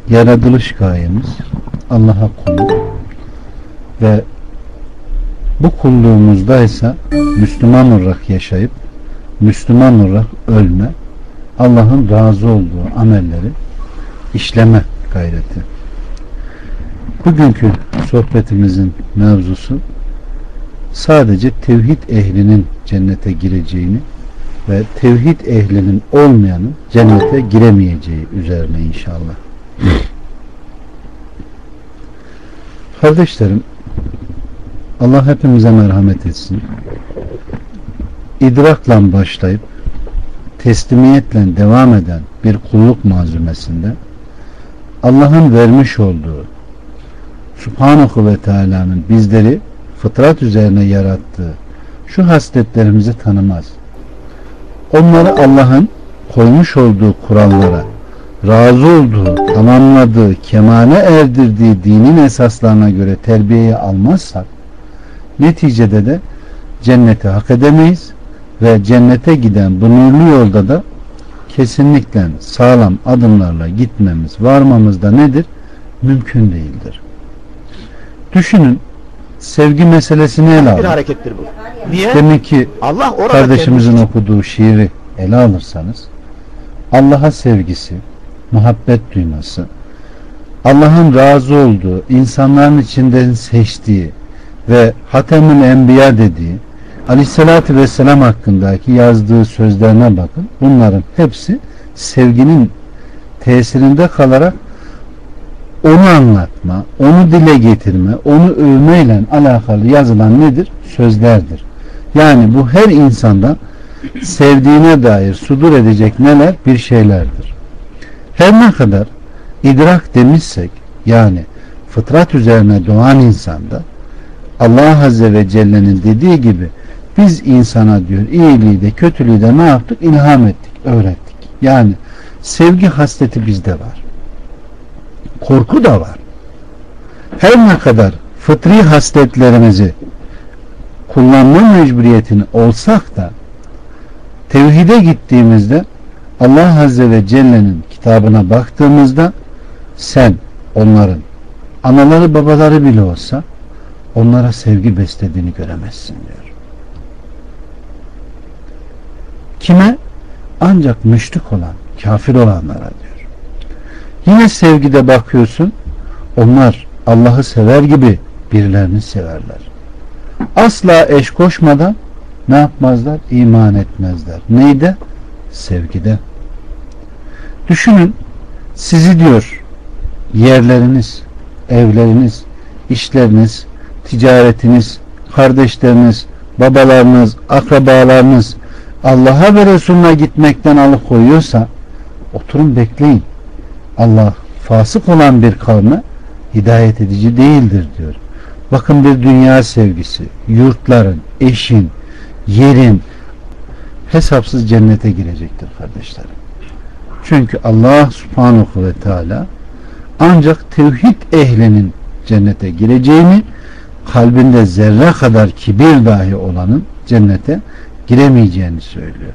yaratılış gayemiz Allah'a kulluk ve bu kulluğumuzda ise Müslüman olarak yaşayıp Müslüman olarak ölme, Allah'ın razı olduğu amelleri işleme gayreti. Bugünkü sohbetimizin mevzusu sadece tevhid ehlinin cennete gireceğini ve tevhid ehlinin olmayanın cennete giremeyeceği üzerine inşallah. Kardeşlerim, Allah hepimize merhamet etsin. İdrakla başlayıp teslimiyetle devam eden bir kulluk malzumesinde Allah'ın vermiş olduğu Subhanahu ve Teala'nın bizleri fıtrat üzerine yarattığı şu hasletlerimizi tanımaz. Onları Allah'ın koymuş olduğu kurallara, razı olduğu, tamamladığı, kemale erdirdiği dinin esaslarına göre terbiyeye almazsak neticede de cenneti hak edemeyiz ve cennete giden bu nurlu yolda da kesinlikle sağlam adımlarla gitmemiz, varmamız da nedir? Mümkün değildir. Düşünün, sevgi meselesini ele alın. Bir harekettir bu. Niye? Demek ki Allah orada kardeşimizin okuduğu şiiri ele alırsanız Allah'a sevgisi, muhabbet duyması, Allah'ın razı olduğu, insanların içinden seçtiği ve Hatemül Enbiya dediği Aleyhisselatü Vesselam hakkındaki yazdığı sözlerine bakın. Bunların hepsi sevginin tesirinde kalarak onu anlatma, onu dile getirme, onu övmeyle alakalı yazılan nedir? Sözlerdir. Yani bu her insandan sevdiğine dair sudur edecek neler? Bir şeylerdir. Her ne kadar idrak demişsek, yani fıtrat üzerine doğan insanda Allah Azze ve Celle'nin dediği gibi biz insana diyor iyiliği de kötülüğü de ne yaptık? İlham ettik, öğrettik. Yani sevgi hasleti bizde var. Korku da var. Her ne kadar fıtri hasletlerimizi kullanma mecburiyetini olsak da tevhide gittiğimizde Allah Azze ve Celle'nin kitabına baktığımızda sen onların anaları babaları bile olsa onlara sevgi beslediğini göremezsin diyor. Kime? Ancak müşrik olan, kafir olanlara diyor. Yine sevgide bakıyorsun, onlar Allah'ı sever gibi birilerini severler. Asla eş koşmadan ne yapmazlar? İman etmezler. Neyde? Sevgide. Düşünün, sizi diyor yerleriniz, evleriniz, işleriniz, ticaretiniz, kardeşleriniz, babalarınız, akrabalarınız Allah'a ve Resulüne gitmekten alıkoyuyorsa oturun bekleyin. Allah fasık olan bir kavme hidayet edici değildir diyor. Bakın, bir dünya sevgisi, yurtların, eşin, yerin hesapsız cennete girecektir kardeşlerim. Çünkü Allah Subhanahu ve Teala ancak tevhid ehlinin cennete gireceğini, kalbinde zerre kadar kibir dahi olanın cennete giremeyeceğini söylüyor.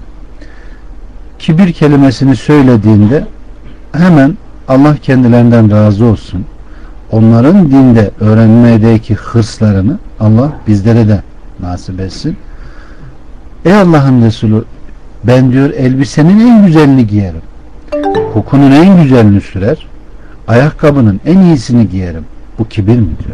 Kibir kelimesini söylediğinde hemen Allah kendilerinden razı olsun, onların dinde öğrenmedeki hırslarını Allah bizlere de nasip etsin. Ey Allah'ın Resulü, ben diyor elbisenin en güzelini giyerim, kokunun en güzelini sürer, ayakkabının en iyisini giyerim. Bu kibir mi diyor?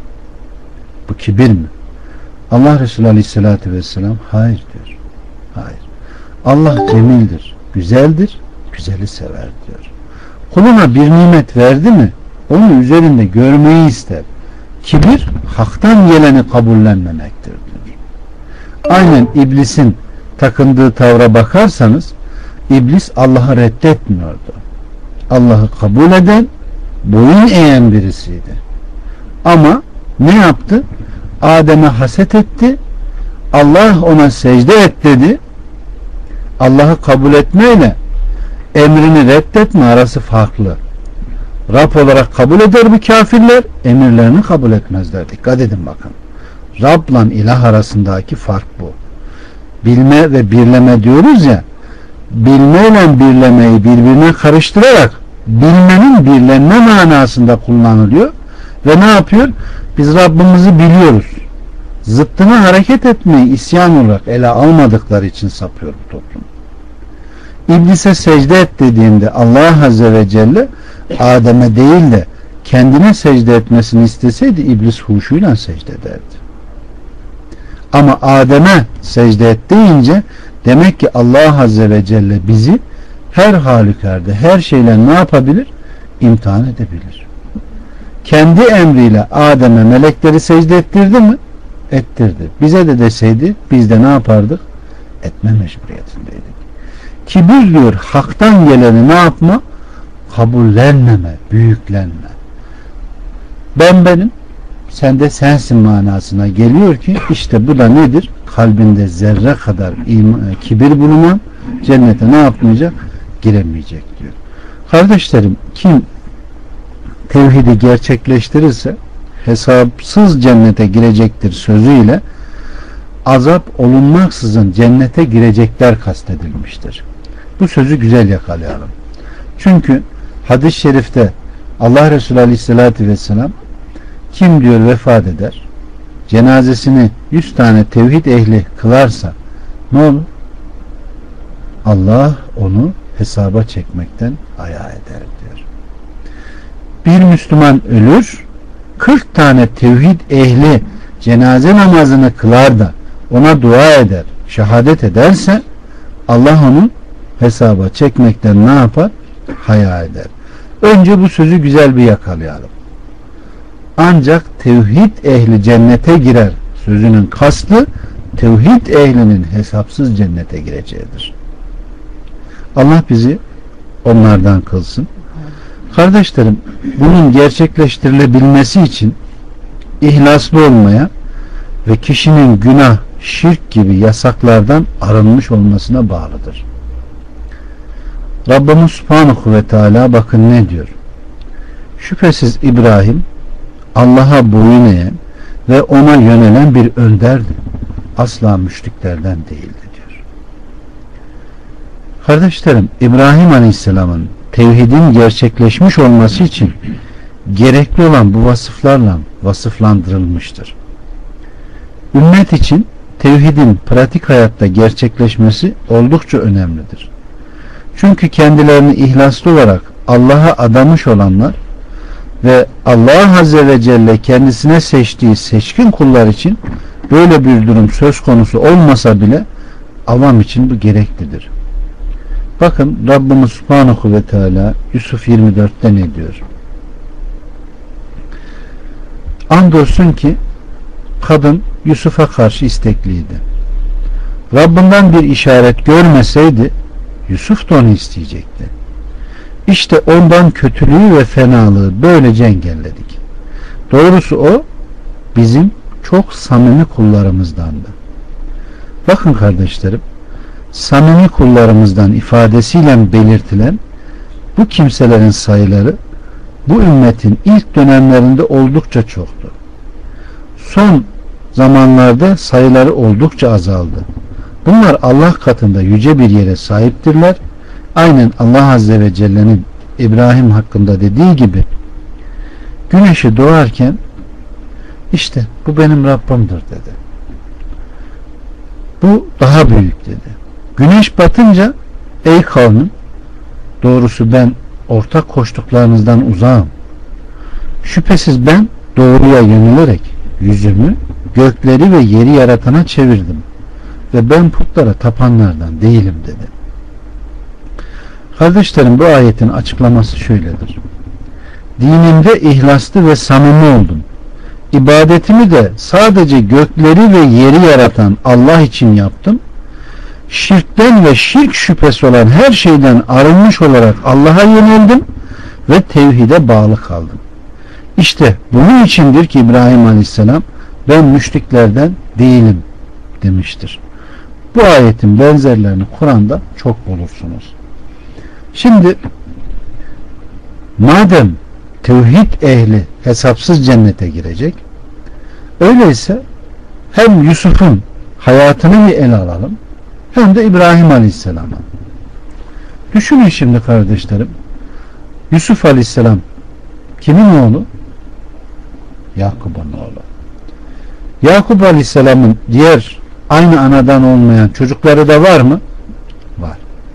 Bu kibir mi? Allah Resulü Aleyhisselatü Vesselam hayır diyor. Hayır. Allah cemildir, güzeldir, güzeli sever diyor. Kuluna bir nimet verdi mi onu üzerinde görmeyi ister. Kibir haktan geleni kabullenmemektir diyor. Aynen iblisin takındığı tavra bakarsanız iblis Allah'ı reddetmiyordu. Allah'ı kabul eden, boyun eğen birisiydi. Ama ne yaptı? Adem'e haset etti. Allah ona secde et dedi. Allah'ı kabul etmeyle emrini reddetme arası farklı. Rab olarak kabul eder bu kafirler, emirlerini kabul etmezler. Dikkat edin bakın. Rab'la ilah arasındaki fark bu. Bilme ve birleme diyoruz ya, bilmeyle birlemeyi birbirine karıştırarak bilmenin birlenme manasında kullanılıyor ve ne yapıyor? Biz Rabbimizi biliyoruz. Zıttına hareket etmeyi isyan olarak ele almadıkları için sapıyor bu toplum. İblise secde et dediğinde Allah Azze ve Celle Adem'e değil de kendine secde etmesini isteseydi iblis huşuyla secde ederdi. Ama Adem'e secde et deyince demek ki Allah Azze ve Celle bizi her halükarda her şeyle ne yapabilir? İmtihan edebilir. Kendi emriyle Adem'e melekleri secde ettirdi mi? Ettirdi. Bize de deseydi biz de ne yapardık? Etme mecburiyetindeydik. Kibir diyor haktan geleni ne yapma? Kabullenmeme, büyüklenme. Ben benim, sen de sensin manasına geliyor ki işte bu da nedir? Kalbinde zerre kadar kibir bulunan cennete ne yapmayacak? Giremeyecek diyor. Kardeşlerim, kim tevhidi gerçekleştirirse hesapsız cennete girecektir sözüyle azap olunmaksızın cennete girecekler kastedilmiştir. Bu sözü güzel yakalayalım. Çünkü hadis-i şerifte Allah Resulü Aleyhisselatü Vesselam kim diyor vefat eder, cenazesini 100 tane tevhid ehli kılarsa ne olur? Allah onu hesaba çekmekten ayağa eder diyor. Bir Müslüman ölür, 40 tane tevhid ehli cenaze namazını kılar da ona dua eder, şehadet ederse Allah onu hesaba çekmekten ne yapar? Haya eder. Önce bu sözü güzel bir yakalayalım. Ancak tevhid ehli cennete girer sözünün kastı tevhid ehlinin hesapsız cennete gireceğidir. Allah bizi onlardan kılsın. Kardeşlerim, bunun gerçekleştirilebilmesi için ihlaslı olmaya ve kişinin günah, şirk gibi yasaklardan arınmış olmasına bağlıdır. Rabbimiz Subhanahu ve Teala bakın ne diyor? Şüphesiz İbrahim Allah'a boyun eğen ve ona yönelen bir önderdi. Asla müşriklerden değildi diyor. Kardeşlerim, İbrahim Aleyhisselam'ın tevhidin gerçekleşmiş olması için gerekli olan bu vasıflarla vasıflandırılmıştır. Ümmet için tevhidin pratik hayatta gerçekleşmesi oldukça önemlidir. Çünkü kendilerini ihlaslı olarak Allah'a adamış olanlar ve Allah Azze ve Celle kendisine seçtiği seçkin kullar için böyle bir durum söz konusu olmasa bile avam için bu gereklidir. Bakın Rabbimiz Subhanahu ve Teala Yusuf 24'te ne diyor? Andolsun ki kadın Yusuf'a karşı istekliydi. Rabbinden bir işaret görmeseydi Yusuf da onu isteyecekti. İşte ondan kötülüğü ve fenalığı böylece engelledik. Doğrusu o bizim çok samimi kullarımızdandı. Bakın kardeşlerim, samimi kullarımızdan ifadesiyle belirtilen bu kimselerin sayıları bu ümmetin ilk dönemlerinde oldukça çoktu. Son zamanlarda sayıları oldukça azaldı. Bunlar Allah katında yüce bir yere sahiptirler. Aynen Allah Azze ve Celle'nin İbrahim hakkında dediği gibi güneşi doğarken işte bu benim Rabbimdir dedi. Bu daha büyük dedi. Güneş batınca ey kavmim, doğrusu ben ortak koştuklarınızdan uzağım. Şüphesiz ben doğruya yönelerek yüzümü gökleri ve yeri yaratana çevirdim ve ben putlara tapanlardan değilim dedi. Kardeşlerim, bu ayetin açıklaması şöyledir. Dinimde ihlaslı ve samimi oldum. İbadetimi de sadece gökleri ve yeri yaratan Allah için yaptım. Şirkten ve şirk şüphesi olan her şeyden arınmış olarak Allah'a yöneldim ve tevhide bağlı kaldım. İşte bunun içindir ki İbrahim Aleyhisselam ben müşriklerden değilim demiştir. Bu ayetin benzerlerini Kur'an'da çok bulursunuz. Şimdi madem tevhid ehli hesapsız cennete girecek, öyleyse hem Yusuf'un hayatını bir ele alalım hem de İbrahim Aleyhisselam'a. Düşünün şimdi kardeşlerim, Yusuf Aleyhisselam kimin oğlu? Yakup'un oğlu. Yakup Aleyhisselam'ın diğer aynı anadan olmayan çocukları da var mı? Var.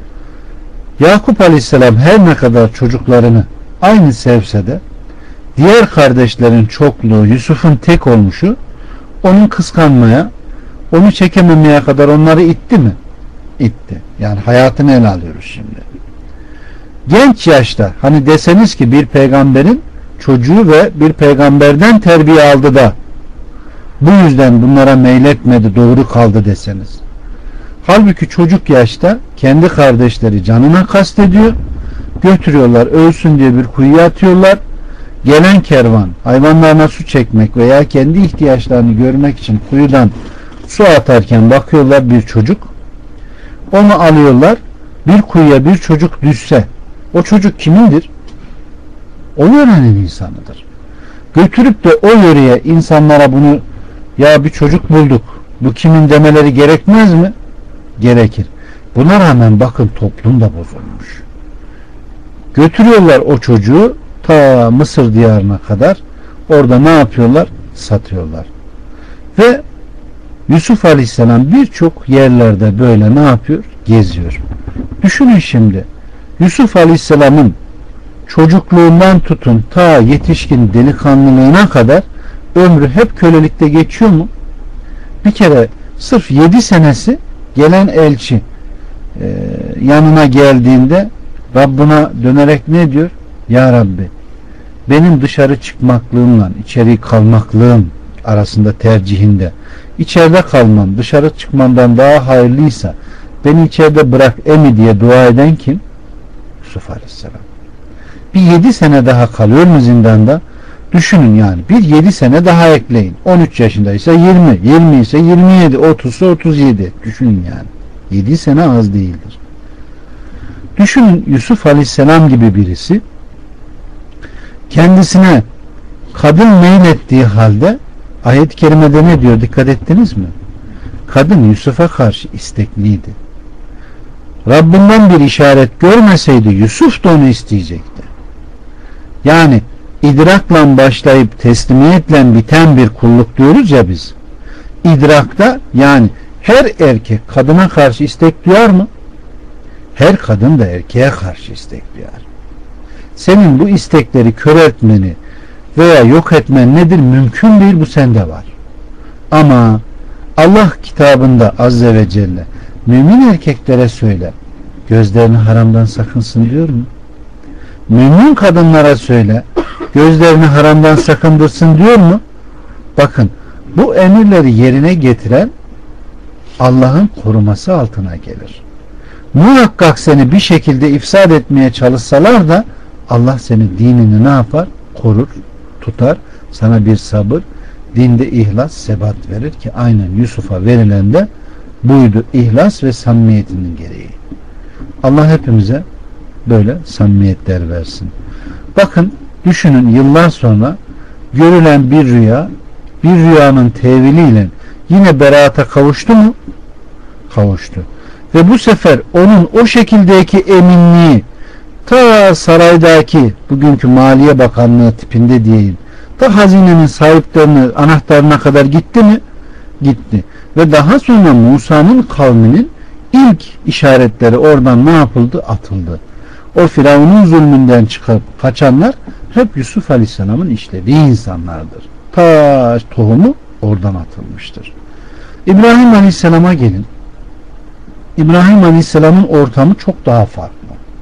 Yakup Aleyhisselam her ne kadar çocuklarını aynı sevse de diğer kardeşlerin çokluğu, Yusuf'un tek olmuşu onun kıskanmaya, onu çekememeye kadar onları itti mi? İtti. Yani hayatını ele alıyoruz şimdi. Genç yaşta hani deseniz ki bir peygamberin çocuğu ve bir peygamberden terbiye aldı da bu yüzden bunlara meyletmedi, doğru kaldı deseniz. Halbuki çocuk yaşta kendi kardeşleri canına kastediyor, götürüyorlar, ölsün diye bir kuyuya atıyorlar. Gelen kervan hayvanlarına su çekmek veya kendi ihtiyaçlarını görmek için kuyudan su atarken bakıyorlar bir çocuk, onu alıyorlar. Bir kuyuya bir çocuk düşse o çocuk kimindir? O yörenin insanıdır. Götürüp de o yöreye insanlara bunu ya bir çocuk bulduk, bu kimin demeleri gerekmez mi? Gerekir. Buna rağmen bakın toplum da bozulmuş. Götürüyorlar o çocuğu ta Mısır diyarına kadar, orada ne yapıyorlar? Satıyorlar. Ve Yusuf Aleyhisselam birçok yerlerde böyle ne yapıyor? Geziyor. Düşünün şimdi, Yusuf Aleyhisselam'ın çocukluğundan tutun ta yetişkin delikanlılığına kadar ömrü hep kölelikte geçiyor mu? Bir kere sırf 7 senesi gelen elçi yanına geldiğinde Rabbına dönerek ne diyor? Ya Rabbi, benim dışarı çıkmaklığımla içeri kalmaklığım arasında tercihinde içeride kalmam dışarı çıkmamdan daha hayırlıysa beni içeride bırak emi diye dua eden kim? Yusuf Aleyhisselam. Bir 7 sene daha kalıyor mu zindanda? Düşünün yani. Bir 7 sene daha ekleyin. 13 yaşındaysa 20, 20 ise 27, 30 ise 37. Düşünün yani. 7 sene az değildir. Düşünün Yusuf Aleyhisselam gibi birisi kendisine kadın meylettiği halde ayet-i kerimede ne diyor? Dikkat ettiniz mi? Kadın Yusuf'a karşı istekliydi. Rabbinden bir işaret görmeseydi Yusuf da onu isteyecekti. Yani idrakla başlayıp teslimiyetle biten bir kulluk diyoruz ya biz. İdrakta yani her erkek kadına karşı istek duyar mı? Her kadın da erkeğe karşı istek duyar. Senin bu istekleri köreltmeni veya yok etmen nedir? Mümkün değil, bu sende var. Ama Allah kitabında Azze ve Celle mümin erkeklere söyle, gözlerini haramdan sakınsın diyor mu? Mümin kadınlara söyle, gözlerini haramdan sakındırsın diyor mu? Bakın, bu emirleri yerine getiren Allah'ın koruması altına gelir. Muhakkak seni bir şekilde ifsad etmeye çalışsalar da Allah senin dinini ne yapar? Korur, tutar, sana bir sabır, dinde ihlas, sebat verir ki aynen Yusuf'a verilen de buydu, ihlas ve samimiyetinin gereği. Allah hepimize böyle samimiyetler versin. Bakın, düşünün, yıllar sonra görülen bir rüya, bir rüyanın teviliyle yine beraata kavuştu mu? Kavuştu. Ve bu sefer onun o şekildeki eminliği ta saraydaki bugünkü Maliye Bakanlığı tipinde diyeyim, ta hazinenin sahiplerine, anahtarına kadar gitti mi? Gitti. Ve daha sonra Musa'nın kavminin ilk işaretleri oradan ne yapıldı? Atıldı. O Firavun'un zulmünden çıkıp kaçanlar hep Yusuf Aleyhisselam'ın işlediği insanlardır. Ta tohumu oradan atılmıştır. İbrahim Aleyhisselam'a gelin. İbrahim Aleyhisselam'ın ortamı çok daha farklı.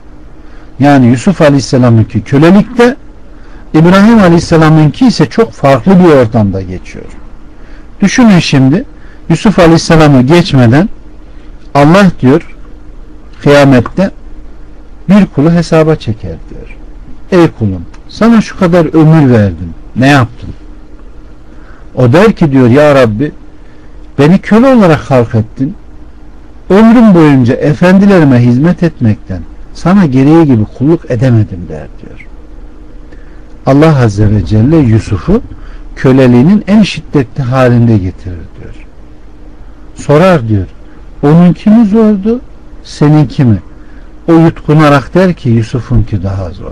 Yani Yusuf Aleyhisselam'ınki kölelikte, İbrahim Aleyhisselam'ınki ise çok farklı bir ortamda geçiyor. Düşünün şimdi, Yusuf Aleyhisselam'ı geçmeden Allah diyor kıyamette bir kulu hesaba çeker diyor. Ey kulum, sana şu kadar ömür verdim, ne yaptın? O der ki diyor, ya Rabbi, beni köle olarak halk ettin, ömrüm boyunca efendilerime hizmet etmekten sana gereği gibi kulluk edemedim der diyor. Allah Azze ve Celle Yusuf'u köleliğinin en şiddetli halinde getirir diyor. Sorar diyor, onunki mi zordu, seninki mi? O yutkunarak der ki Yusuf'unki daha zor.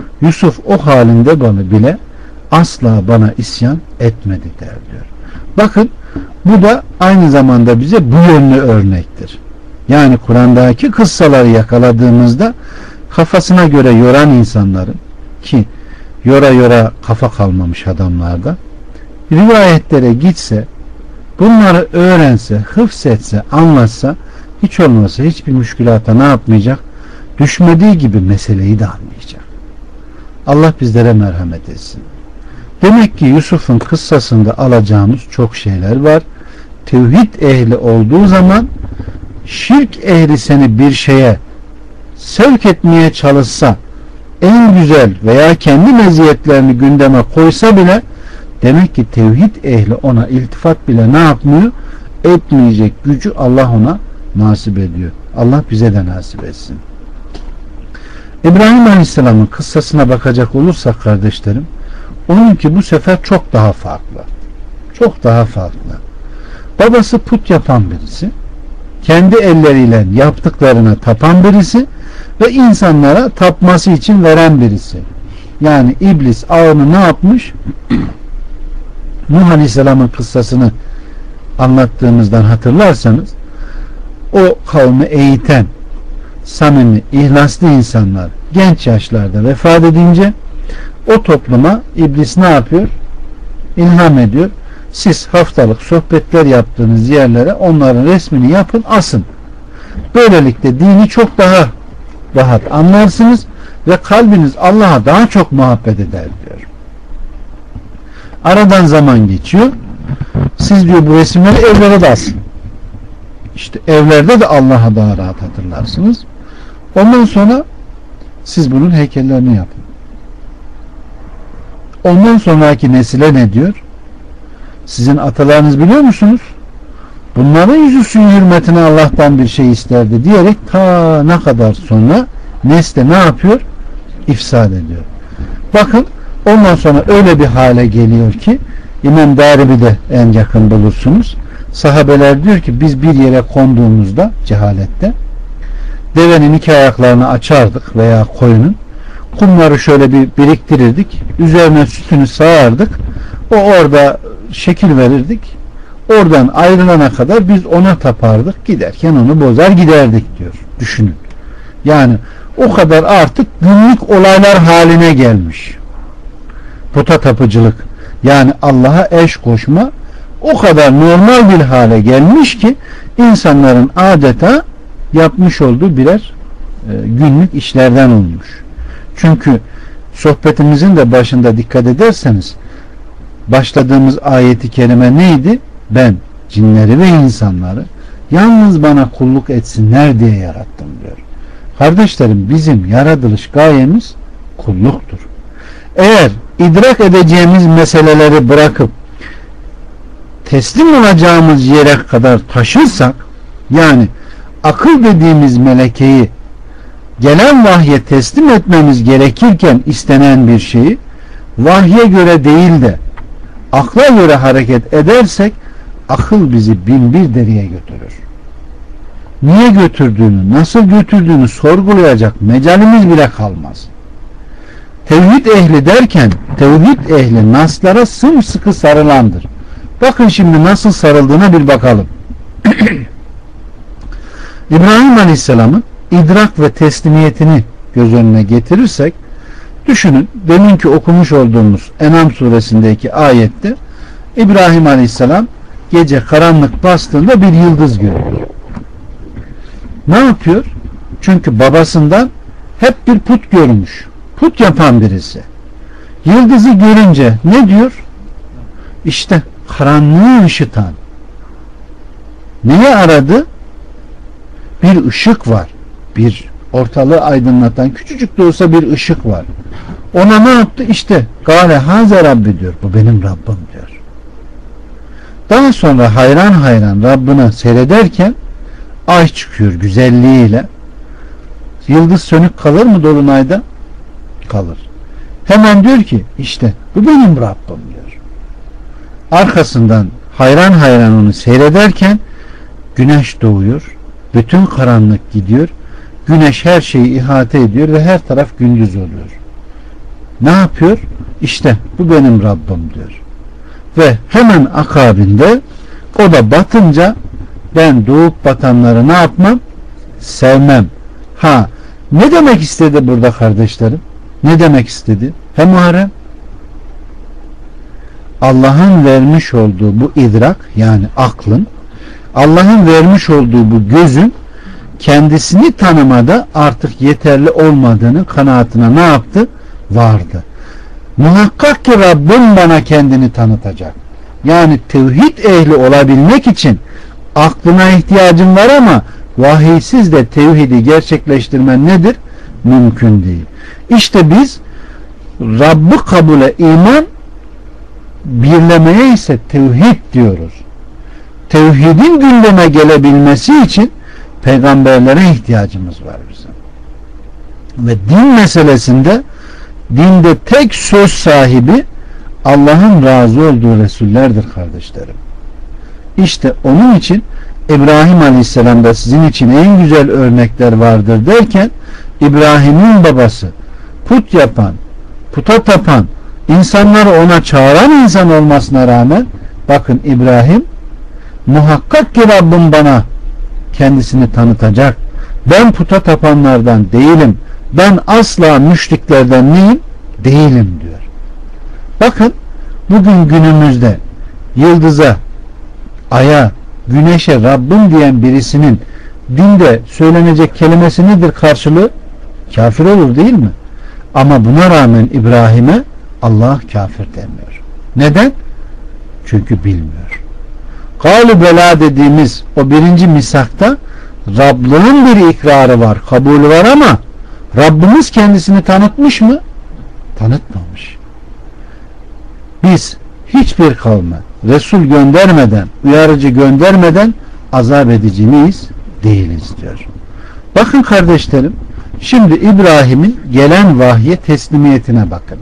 Yusuf o halinde bile asla bana isyan etmedi der diyor. Bakın bu da aynı zamanda bize bu yönlü örnektir. Yani Kur'an'daki kıssaları yakaladığımızda kafasına göre yoran insanların, ki yora kafa kalmamış adamlarda, rivayetlere gitse, bunları öğrense, hıfzetse, anlatsa, hiç olmazsa hiçbir müşkülata ne yapmayacak? Düşmediği gibi meseleyi de anlayacak. Allah bizlere merhamet etsin. Demek ki Yusuf'un kıssasında alacağımız çok şeyler var. Tevhid ehli olduğu zaman şirk ehli seni bir şeye sevk etmeye çalışsa, en güzel veya kendi meziyetlerini gündeme koysa bile, demek ki tevhid ehli ona iltifat bile ne yapmıyor? Etmeyecek gücü Allah ona nasip ediyor. Allah bize de nasip etsin. İbrahim Aleyhisselam'ın kıssasına bakacak olursak kardeşlerim, onunki bu sefer çok daha farklı. Çok daha farklı. Babası put yapan birisi, kendi elleriyle yaptıklarına tapan birisi ve insanlara tapması için veren birisi. Yani iblis ağını ne yapmış? Nuh Aleyhisselam'ın kıssasını anlattığımızdan hatırlarsanız, o kavmi eğiten, samimi, ihlaslı insanlar genç yaşlarda vefat edince o topluma iblis ne yapıyor? İlham ediyor. Siz haftalık sohbetler yaptığınız yerlere onların resmini yapın, asın. Böylelikle dini çok daha rahat anlarsınız ve kalbiniz Allah'a daha çok muhabbet eder diyor. Aradan zaman geçiyor. Siz diyor bu resimleri evlere de asın. İşte evlerde de Allah'a daha rahat hatırlarsınız. Ondan sonra siz bunun heykellerini yapın. Ondan sonraki nesile ne diyor? Sizin atalarınız biliyor musunuz? Bunların yüzü suyu hürmetine Allah'tan bir şey isterdi diyerek ta ne kadar sonra nesle ne yapıyor? İfsad ediyor. Bakın ondan sonra öyle bir hale geliyor ki İmam Darimi'de en yakın bulursunuz. Sahabeler diyor ki biz bir yere konduğumuzda cehalette devenin iki ayaklarını açardık veya koyunun, kumları şöyle bir biriktirirdik, üzerine sütünü sağardık, o orada şekil verirdik, oradan ayrılana kadar biz ona tapardık, giderken onu bozar giderdik diyor. Düşünün. Yani o kadar artık günlük olaylar haline gelmiş puta tapıcılık, yani Allah'a eş koşma o kadar normal bir hale gelmiş ki insanların adeta yapmış olduğu birer günlük işlerden olmuş. Çünkü sohbetimizin de başında dikkat ederseniz başladığımız ayeti kerime neydi? Ben cinleri ve insanları yalnız bana kulluk etsinler diye yarattım diyor. Kardeşlerim, bizim yaratılış gayemiz kulluktur. Eğer idrak edeceğimiz meseleleri bırakıp teslim olacağımız yere kadar taşırsak, yani akıl dediğimiz melekeyi gelen vahye teslim etmemiz gerekirken istenen bir şeyi vahye göre değil de akla göre hareket edersek, akıl bizi bin bir deriye götürür. Niye götürdüğünü, nasıl götürdüğünü sorgulayacak mecalimiz bile kalmaz. Tevhid ehli derken, tevhid ehli naslara sımsıkı sarılandır. Bakın şimdi nasıl sarıldığına bir bakalım. İbrahim Aleyhisselam'ın idrak ve teslimiyetini göz önüne getirirsek, düşünün, deminki okumuş olduğumuz En'am suresindeki ayette İbrahim Aleyhisselam gece karanlık bastığında bir yıldız görüyor. Ne yapıyor? Çünkü babasından hep bir put görmüş. Put yapan birisi. Yıldızı görünce ne diyor? İşte karanlığı ışıtan. Neyi aradı? Bir ışık var. Bir ortalığı aydınlatan küçücük de olsa bir ışık var. Ona ne yaptı? İşte Gâle Hâze Rabbi diyor. Bu benim Rabbim diyor. Daha sonra hayran hayran Rabbine seyrederken ay çıkıyor güzelliğiyle. Yıldız sönük kalır mı dolunayda? Kalır. Hemen diyor ki işte bu benim Rabbim diyor. Arkasından hayran hayran onu seyrederken güneş doğuyor. Bütün karanlık gidiyor. Güneş her şeyi ihate ediyor ve her taraf gündüz oluyor. ne yapıyor? İşte bu benim Rabbim diyor. Ve hemen akabinde o da batınca ben doğup batanları ne yapmam? Sevmem. Ha, ne demek istedi burada kardeşlerim? Ne demek istedi? He Muharrem? Allah'ın vermiş olduğu bu idrak, yani aklın, Allah'ın vermiş olduğu bu gözün kendisini tanımada artık yeterli olmadığını kanaatine ne yaptı? Vardı. Muhakkak ki Rabbim bana kendini tanıtacak. Yani tevhid ehli olabilmek için aklına ihtiyacın var ama vahiysiz de tevhidi gerçekleştirmen nedir? Mümkün değil. İşte biz Rabb'ı kabule iman, birlemeye ise tevhid diyoruz. Tevhidin gündeme gelebilmesi için peygamberlere ihtiyacımız var bizim. Ve din meselesinde dinde tek söz sahibi Allah'ın razı olduğu Resullerdir kardeşlerim. İşte onun için İbrahim Aleyhisselam'da sizin için en güzel örnekler vardır derken İbrahim'in babası put yapan, puta tapan, insanları ona çağıran insan olmasına rağmen bakın İbrahim muhakkak ki Rabbim bana kendisini tanıtacak. Ben puta tapanlardan değilim. Ben asla müşriklerden neyim? Değilim diyor. Bakın bugün günümüzde yıldıza, aya, güneşe Rabbim diyen birisinin dinde söylenecek kelimesi nedir karşılığı? Kafir olur değil mi? Ama buna rağmen İbrahim'e Allah kafir demiyor. Neden? Çünkü bilmiyor. Kâlu belâ dediğimiz o birinci misakta Rablığın bir ikrarı var, kabulü var ama Rabbimiz kendisini tanıtmış mı? Tanıtmamış. Biz hiçbir kavme Resul göndermeden, uyarıcı göndermeden azap edici miyiz? Değiliz diyor. Bakın kardeşlerim, şimdi İbrahim'in gelen vahye teslimiyetine bakın.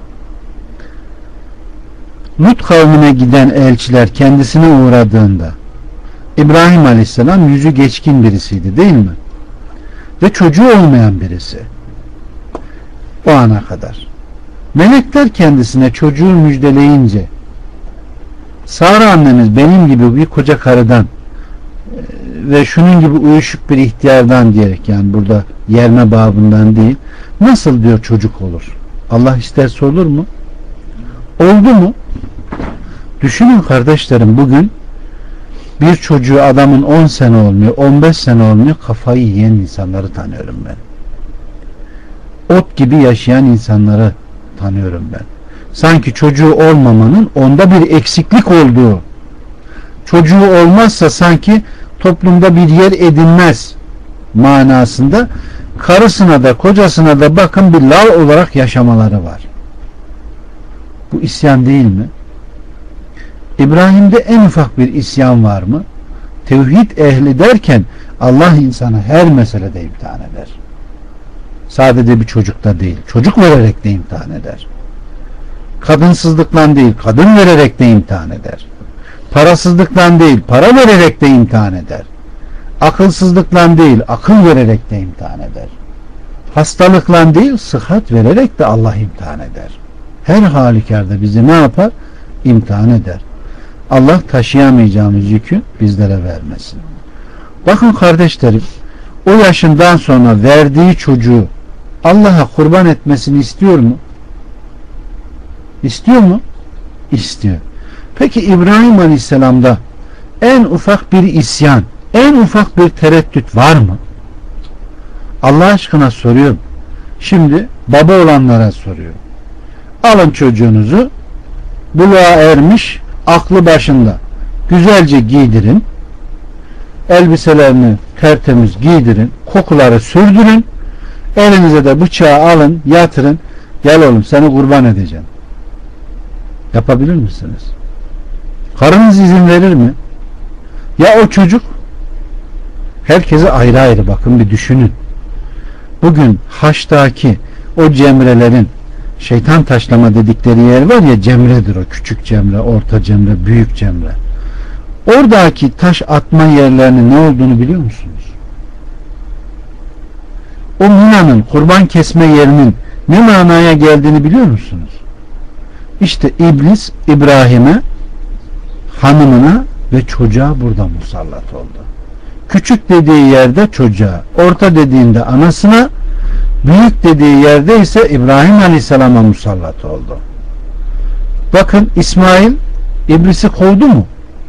Lut kavmine giden elçiler kendisine uğradığında İbrahim Aleyhisselam yüzü geçkin birisiydi değil mi? Ve çocuğu olmayan birisi. O ana kadar. Melekler kendisine çocuğu müjdeleyince Sara annemiz benim gibi bir koca karıdan ve şunun gibi uyuşuk bir ihtiyardan diyerek, yani burada yerme babından değil, nasıl diyor çocuk olur? Allah isterse olur mu? Oldu mu? Düşünün kardeşlerim, bugün bir çocuğu adamın 10 sene olmuyor, 15 sene olmuyor, kafayı yiyen insanları tanıyorum ben. Ot gibi yaşayan insanları tanıyorum ben. Sanki çocuğu olmamanın onda bir eksiklik olduğu, çocuğu olmazsa sanki toplumda bir yer edinmez manasında karısına da kocasına da bakın bir lav olarak yaşamaları var. Bu isyan değil mi? İbrahim'de en ufak bir isyan var mı? Tevhid ehli derken Allah insanı her meselede imtihan eder. Sadece bir çocukta değil. Çocuk vererek de imtihan eder. Kadınsızlıktan değil, kadın vererek de imtihan eder. Parasızlıktan değil, para vererek de imtihan eder. Akılsızlıktan değil, akıl vererek de imtihan eder. Hastalıkla değil, sıhhat vererek de Allah imtihan eder. Her halükarda bizi ne yapar? İmtihan eder. Allah taşıyamayacağımız yükü bizlere vermesin. Bakın kardeşlerim, o yaşından sonra verdiği çocuğu Allah'a kurban etmesini istiyor mu? İstiyor mu? İstiyor. Peki İbrahim Aleyhisselam'da en ufak bir isyan, en ufak bir tereddüt var mı? Allah aşkına soruyorum. Şimdi baba olanlara soruyorum. Alın çocuğunuzu, buluğa ermiş, aklı başında, güzelce giydirin, elbiselerini tertemiz giydirin, kokuları sürdürün, elinize de bıçağı alın, yatırın, gel oğlum seni kurban edeceğim. Yapabilir misiniz? Karınız izin verir mi? Ya o çocuk? Herkese ayrı ayrı bakın, bir düşünün. Bugün Haç'taki o cemrelerin, şeytan taşlama dedikleri yer var ya, cemredir o, küçük cemre, orta cemre, büyük cemre. Oradaki taş atma yerlerinin ne olduğunu biliyor musunuz? O Mina'nın kurban kesme yerinin ne manaya geldiğini biliyor musunuz? İşte iblis İbrahim'e, hanımına ve çocuğa burada musallat oldu. Küçük dediği yerde çocuğa, orta dediğinde anasına, büyük dediği yerde ise İbrahim Aleyhisselam'a musallat oldu. Bakın, İsmail iblisi kovdu mu?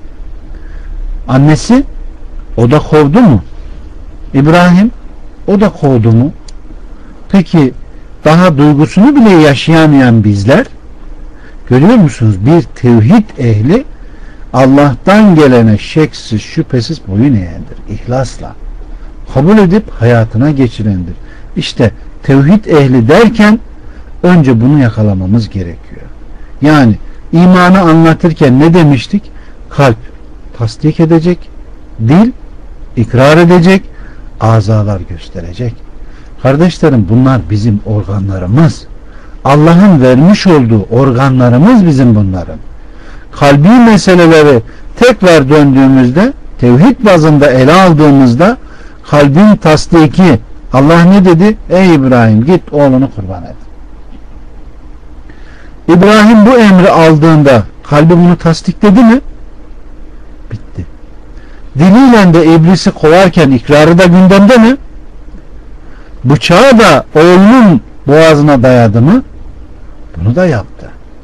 Annesi o da kovdu mu? İbrahim o da kovdu mu? Peki daha duygusunu bile yaşayamayan bizler, görüyor musunuz? Bir tevhid ehli Allah'tan gelene şeksiz şüphesiz boyun eğendir. İhlasla kabul edip hayatına geçirendir. İşte tevhid ehli derken önce bunu yakalamamız gerekiyor. Yani imanı anlatırken ne demiştik? Kalp tasdik edecek, dil ikrar edecek, azalar gösterecek. Kardeşlerim, bunlar bizim organlarımız. Allah'ın vermiş olduğu organlarımız bizim bunların. Kalbi meseleleri tekrar döndüğümüzde, tevhid bazında ele aldığımızda kalbin tasdiki, Allah ne dedi? Ey İbrahim, git oğlunu kurban et. İbrahim bu emri aldığında kalbi bunu tasdikledi mi? Bitti. Diliyle de iblisi kovarken ikrarı da gündemde mi? Bıçağı da oğlunun boğazına dayadı mı? Bunu da yaptı.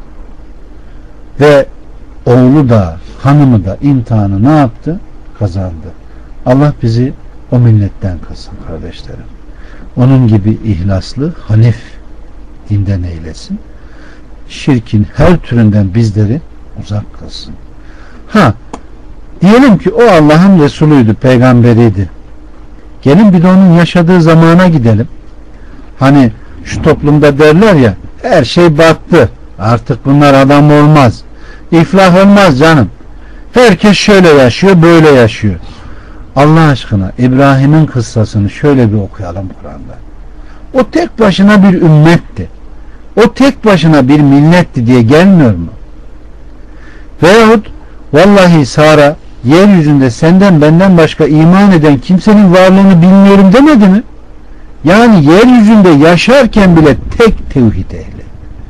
Ve oğlu da hanımı da imtihanı ne yaptı? Kazandı. Allah bizi o milletten kılsın kardeşlerim. Onun gibi ihlaslı, hanif dinden eylesin. Şirkin her türünden bizleri uzak kılsın. Diyelim ki o Allah'ın Resulüydü, peygamberiydi. Gelin bir de onun yaşadığı zamana gidelim. Hani şu toplumda derler ya, her şey battı, artık bunlar adam olmaz, iflah olmaz canım, herkes şöyle yaşıyor, böyle yaşıyor. Allah aşkına İbrahim'in kıssasını şöyle bir okuyalım Kur'an'da. O tek başına bir ümmetti, o tek başına bir milletti diye gelmiyor mu? Veyahut vallahi Sara, yeryüzünde senden benden başka iman eden kimsenin varlığını bilmiyorum demedi mi? Yani yeryüzünde yaşarken bile tek tevhid ehli.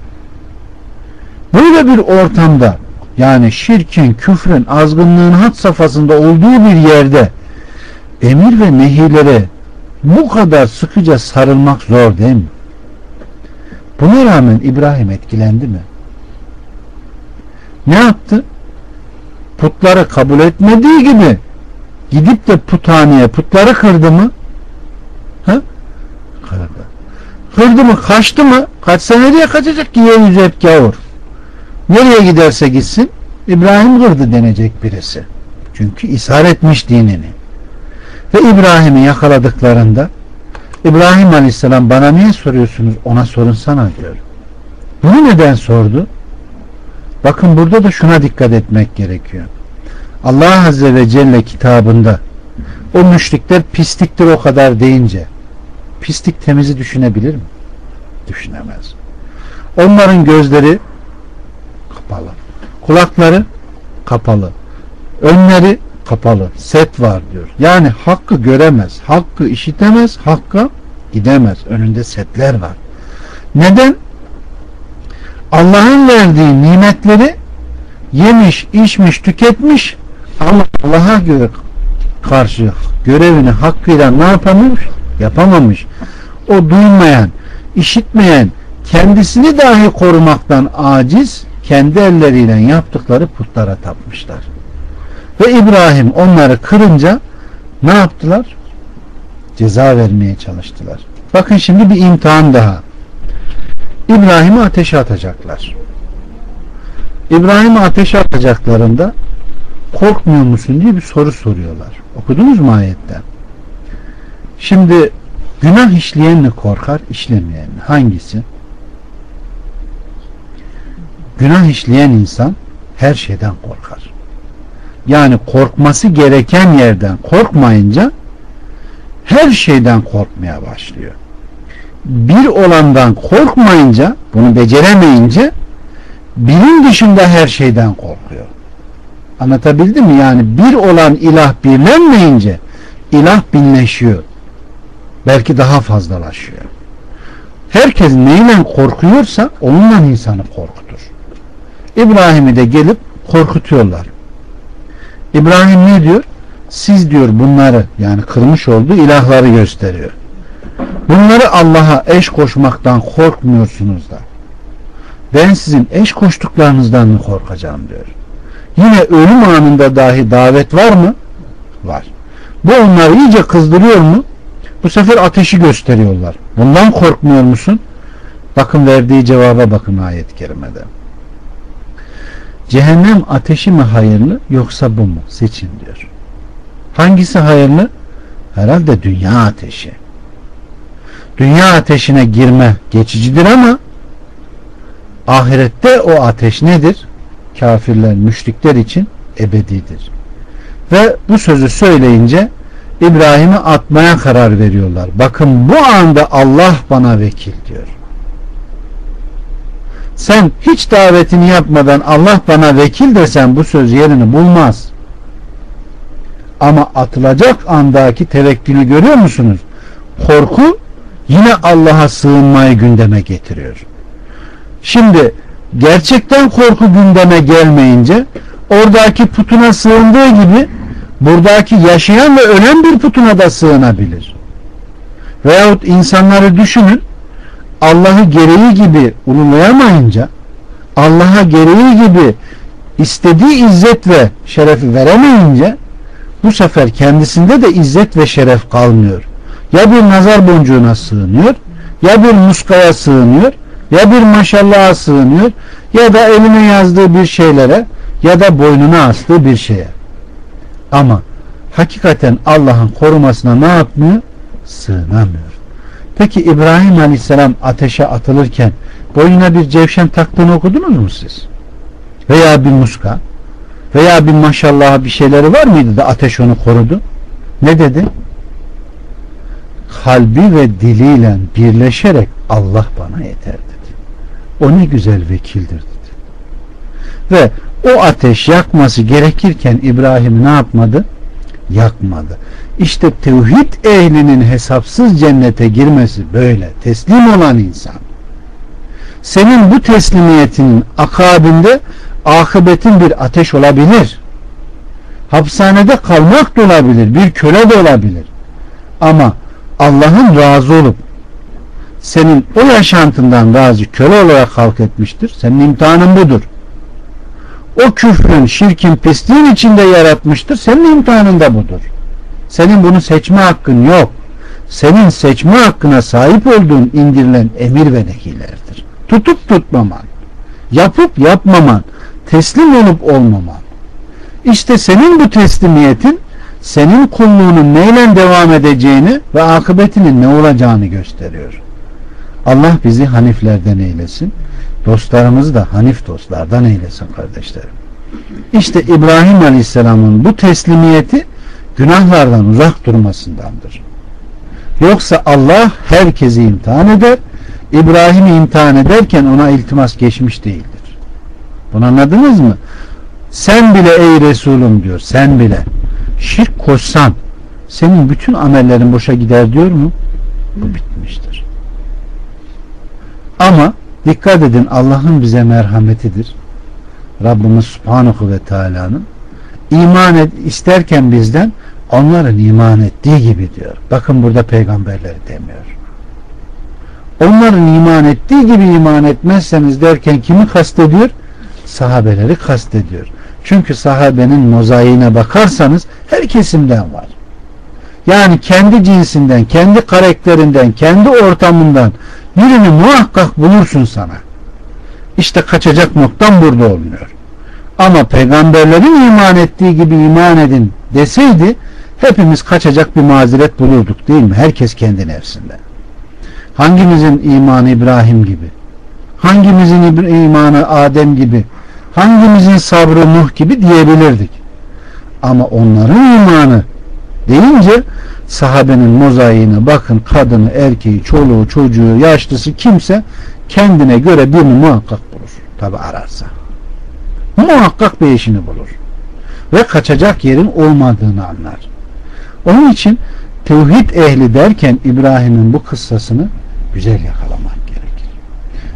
Böyle bir ortamda, yani şirkin, küfrün, azgınlığın had safhasında olduğu bir yerde emir ve nehirlere bu kadar sıkıca sarılmak zor değil mi? Buna rağmen İbrahim etkilendi mi? Ne yaptı? Putları kabul etmediği gibi gidip de puthaneye putları kırdı mı? Kırdı mı? Kaçtı mı? Kaçsa nereye kaçacak ki? Yeryüzü hep gavur. Nereye giderse gitsin İbrahim kırdı denecek birisi. Çünkü ishar etmiş dinini. Ve İbrahim'i yakaladıklarında İbrahim Aleyhisselam, bana niye soruyorsunuz? Ona sorun sana diyor. Bunu neden sordu? Bakın, burada da şuna dikkat etmek gerekiyor. Allah Azze ve Celle kitabında o müşrikler pisliktir o kadar deyince, pislik temizi düşünebilir mi? Düşünemez. Onların gözleri kapalı, kulakları kapalı, önleri kapalı, set var diyor. Yani hakkı göremez, hakkı işitemez, hakka gidemez. Önünde setler var. Neden? Allah'ın verdiği nimetleri yemiş, içmiş, tüketmiş ama Allah'a göre karşı görevini hakkıyla ne yapamamış? Yapamamış. O duymayan, işitmeyen, kendisini dahi korumaktan aciz, kendi elleriyle yaptıkları putlara tapmışlar. Ve İbrahim onları kırınca ne yaptılar? Ceza vermeye çalıştılar. Bakın şimdi bir imtihan daha. İbrahim'i ateşe atacaklar. İbrahim'i ateşe atacaklarında korkmuyor musun diye bir soru soruyorlar. Okudunuz mu ayetten? Şimdi günah işleyen mi korkar, işlemeyen mi? Hangisi? Günah işleyen insan her şeyden korkar. Yani korkması gereken yerden korkmayınca her şeyden korkmaya başlıyor. Bir olandan korkmayınca, bunu beceremeyince birin dışında her şeyden korkuyor. Anlatabildim mi? Yani bir olan ilah birlenmeyince ilah binleşiyor. Belki daha fazlalaşıyor. Herkes neyle korkuyorsa onunla insanı korkutur. İbrahim'i de gelip korkutuyorlar. İbrahim ne diyor? Siz diyor bunları, yani kırmış olduğu ilahları gösteriyor. Bunları Allah'a eş koşmaktan korkmuyorsunuz da ben sizin eş koştuklarınızdan mı korkacağım diyor. Yine ölüm anında dahi davet var mı? Var. Bu onları iyice kızdırıyor mu? Bu sefer ateşi gösteriyorlar. Bundan korkmuyor musun? Bakın verdiği cevaba bakın ayet-i kerimede. Cehennem ateşi mi hayırlı yoksa bu mu? Seçin diyor. Hangisi hayırlı? Herhalde dünya ateşi. Dünya ateşine girme geçicidir ama ahirette o ateş nedir? Kafirler, müşrikler için ebedidir. Ve bu sözü söyleyince İbrahim'i atmaya karar veriyorlar. Bakın bu anda Allah bana vekil diyor. Sen hiç davetini yapmadan Allah bana vekil desen bu söz yerini bulmaz. Ama atılacak andaki tevekkülü görüyor musunuz? Korku yine Allah'a sığınmayı gündeme getiriyor. Şimdi gerçekten korku gündeme gelmeyince oradaki putuna sığındığı gibi buradaki yaşayan ve ölen bir putuna da sığınabilir. Veyahut insanları düşünün, Allah'ı gereği gibi ululayamayınca, Allah'a gereği gibi istediği izzet ve şerefi veremeyince bu sefer kendisinde de izzet ve şeref kalmıyor. Ya bir nazar boncuğuna sığınıyor, ya bir muskaya sığınıyor, ya bir maşallaha sığınıyor, ya da eline yazdığı bir şeylere, ya da boynuna astığı bir şeye. Ama hakikaten Allah'ın korumasına ne yapmıyor? Sığınamıyor. Peki İbrahim Aleyhisselam ateşe atılırken boynuna bir cevşen taktığını okudunuz mu siz? Veya bir muska, veya bir maşallah bir şeyleri var mıydı da ateş onu korudu? Ne dedi? Kalbi ve diliyle birleşerek Allah bana yeter dedi. O ne güzel vekildir dedi. Ve o ateş yakması gerekirken İbrahim ne yapmadı? Yakmadı. İşte tevhid ehlinin hesapsız cennete girmesi böyle. Teslim olan insan. Senin bu teslimiyetinin akabinde akıbetin bir ateş olabilir. Hapishanede kalmak da olabilir. Bir köle de olabilir. Ama Allah'ın razı olup senin o yaşantından razı köle olarak halk etmiştir. Senin imtihanın budur. O küfrün, şirkin, pisliğin içinde yaratmıştır. Senin imtihanın da budur. Senin bunu seçme hakkın yok. Senin seçme hakkına sahip olduğun indirilen emir ve nehilerdir. Tutup tutmaman, yapıp yapmaman, teslim olup olmaman. İşte senin bu teslimiyetin senin kulluğunun neyle devam edeceğini ve akıbetinin ne olacağını gösteriyor. Allah bizi haniflerden eylesin. Dostlarımızı da hanif dostlardan eylesin kardeşlerim. İşte İbrahim Aleyhisselam'ın bu teslimiyeti günahlardan uzak durmasındandır. Yoksa Allah herkesi imtihan eder. İbrahim'i imtihan ederken ona iltimas geçmiş değildir. Bunu anladınız mı? Sen bile ey Resulüm diyor. Sen bile şirk koşsan senin bütün amellerin boşa gider diyor mu? Bu bitmiştir. Ama dikkat edin, Allah'ın bize merhametidir. Rabbimiz Subhanahu ve Teala'nın iman isterken bizden onların iman ettiği gibi diyor. Bakın burada peygamberleri demiyor. Onların iman ettiği gibi iman etmezseniz derken kimi kastediyor? Sahabeleri kastediyor. Çünkü sahabenin mozaiğine bakarsanız her kesimden var. Yani kendi cinsinden, kendi karakterinden, kendi ortamından birini muhakkak bulursun sana. İşte kaçacak noktam burada oluyor. Ama peygamberlerin iman ettiği gibi iman edin deseydi hepimiz kaçacak bir mazeret bulurduk değil mi? Herkes kendi nefsinde. Hangimizin imanı İbrahim gibi? Hangimizin imanı Adem gibi? Hangimizin sabrı Nuh gibi diyebilirdik. Ama onların imanı deyince sahabenin mozaiğine bakın, kadını, erkeği, çoluğu, çocuğu, yaşlısı kimse kendine göre birini muhakkak bulur. Tabi ararsa. Muhakkak bir işini bulur. Ve kaçacak yerin olmadığını anlar. Onun için tevhid ehli derken İbrahim'in bu kıssasını güzel yakalamak gerekiyor.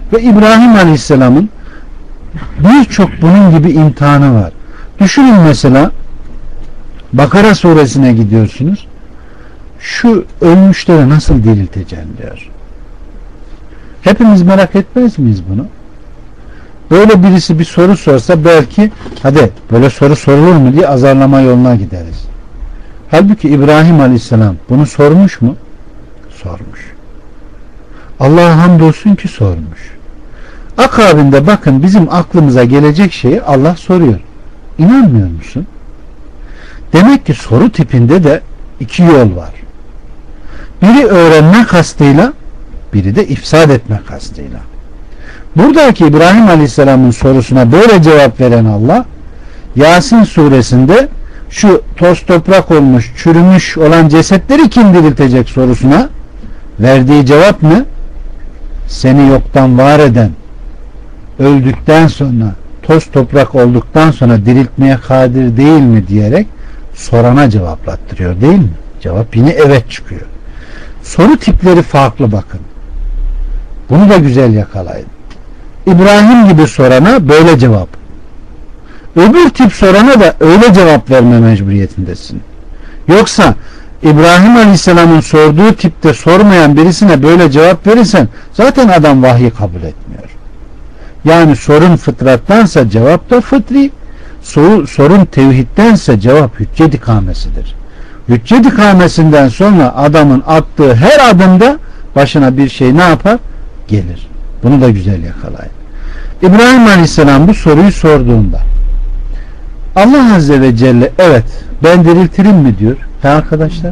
Ve İbrahim Aleyhisselam'ın birçok bunun gibi imtihanı var. Düşünün mesela Bakara suresine gidiyorsunuz. Şu ölmüşleri nasıl dirilteceğim diyor. Hepimiz merak etmez miyiz bunu? Böyle birisi bir soru sorsa belki hadi böyle soru sorulur mu diye azarlama yoluna gideriz. Halbuki İbrahim Aleyhisselam bunu sormuş mu? Sormuş. Allah'a hamdolsun ki sormuş. Akabinde bakın bizim aklımıza gelecek şeyi Allah soruyor. İnanmıyor musun? Demek ki soru tipinde de iki yol var. Biri öğrenme kastıyla, biri de ifsad etme kastıyla. Buradaki İbrahim Aleyhisselam'ın sorusuna böyle cevap veren Allah, Yasin suresinde şu toz toprak olmuş, çürümüş olan cesetleri kim diriltecek sorusuna verdiği cevap ne? Seni yoktan var eden, öldükten sonra, toz toprak olduktan sonra diriltmeye kadir değil mi diyerek sorana cevaplattırıyor değil mi? Cevap yine evet çıkıyor. Soru tipleri farklı bakın. Bunu da güzel yakalayın. İbrahim gibi sorana böyle cevap. Öbür tip sorana da öyle cevap verme mecburiyetindesin. Yoksa İbrahim Aleyhisselam'ın sorduğu tipte sormayan birisine böyle cevap verirsen zaten adam vahyi kabul etmiyor. Yani sorun fıtrattansa cevap da fıtri, sorun tevhiddense cevap hüccet ikamesidir. Hüccet ikamesinden sonra adamın attığı her adımda başına bir şey ne yapar? Gelir. Bunu da güzel yakalayın. İbrahim Aleyhisselam bu soruyu sorduğunda Allah Azze ve Celle evet ben diriltirim mi diyor. He arkadaşlar?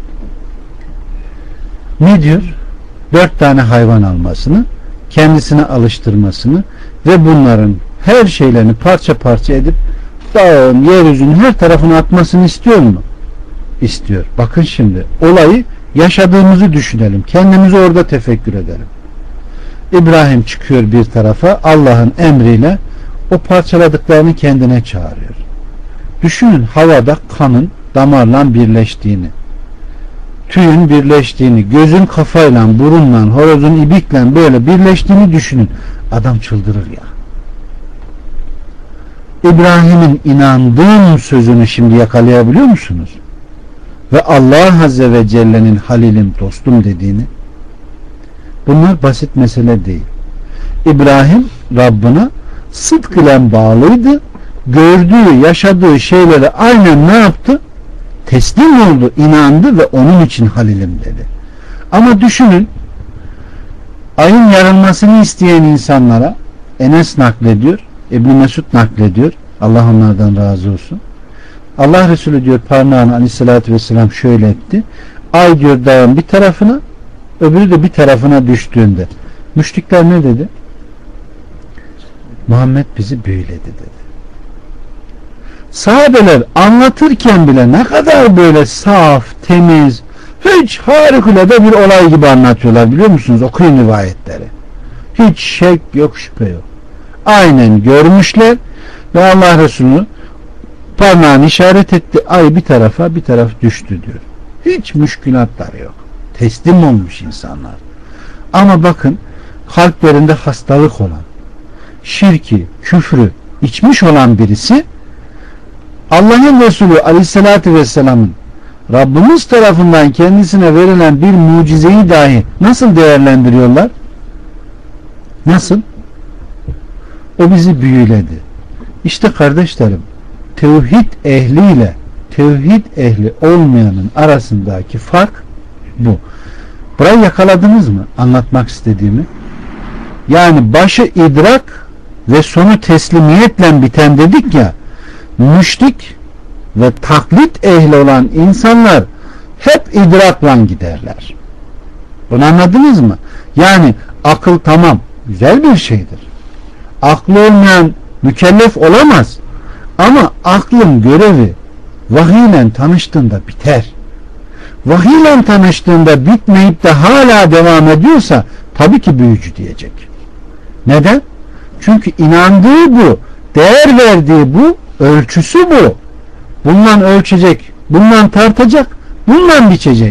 Ne diyor? 4 tane hayvan almasını, kendisine alıştırmasını ve bunların her şeylerini parça parça edip dağın, yeryüzünün her tarafına atmasını istiyor mu? İstiyor. Bakın şimdi olayı yaşadığımızı düşünelim. Kendimizi orada tefekkür edelim. İbrahim çıkıyor bir tarafa, Allah'ın emriyle o parçaladıklarını kendine çağırıyor. Düşünün havada kanın damarla birleştiğini, tüyün birleştiğini, gözün kafayla, burunla, horozun ibikle böyle birleştiğini düşünün. Adam çıldırır ya. İbrahim'in inandığım sözünü şimdi yakalayabiliyor musunuz? Ve Allah Azze ve Celle'nin halilim, dostum dediğini. Bunlar basit mesele değil. İbrahim Rabbına sıdk ile bağlıydı. Gördüğü, yaşadığı şeyleri aynen ne yaptı? Teslim oldu, inandı ve onun için halilim dedi. Ama düşünün, ayın yarılmasını isteyen insanlara Enes naklediyor, İbn Mesud naklediyor. Allah onlardan razı olsun. Allah Resulü diyor parmağını aleyhissalatü vesselam şöyle etti. Ay diyor dağın bir tarafına, öbürü de bir tarafına düştüğünde müşrikler ne dedi? Muhammed bizi büyüledi dedi. Sahabeler anlatırken bile ne kadar böyle saf, temiz, hiç harikulade bir olay gibi anlatıyorlar biliyor musunuz? Okuyun rivayetleri. Hiç şek yok, şüphe yok. Aynen görmüşler ve Allah Resulü parmağını işaret etti. Ay bir tarafa, bir taraf düştü diyor. Hiç müşkülatlar yok. Teslim olmuş insanlar. Ama bakın kalplerinde hastalık olan, şirki, küfrü içmiş olan birisi Allah'ın Resulü Aleyhisselatü Vesselam'ın Rabbimiz tarafından kendisine verilen bir mucizeyi dahi nasıl değerlendiriyorlar? Nasıl? O bizi büyüledi. İşte kardeşlerim, tevhid ehliyle tevhid ehli olmayanın arasındaki fark bu. Burayı yakaladınız mı? Anlatmak istediğimi. Yani başı idrak ve sonu teslimiyetle biten dedik ya, müşrik ve taklit ehli olan insanlar hep idrakla giderler. Bunu anladınız mı? Yani akıl tamam, güzel bir şeydir. Aklı olmayan mükellef olamaz. Ama aklın görevi vahiyle tanıştığında biter. Vahiyle tanıştığında bitmeyip de hala devam ediyorsa tabii ki büyücü diyecek. Neden? Çünkü inandığı bu, değer verdiği bu, ölçüsü bu. Bundan ölçecek, bundan tartacak, bundan biçecek.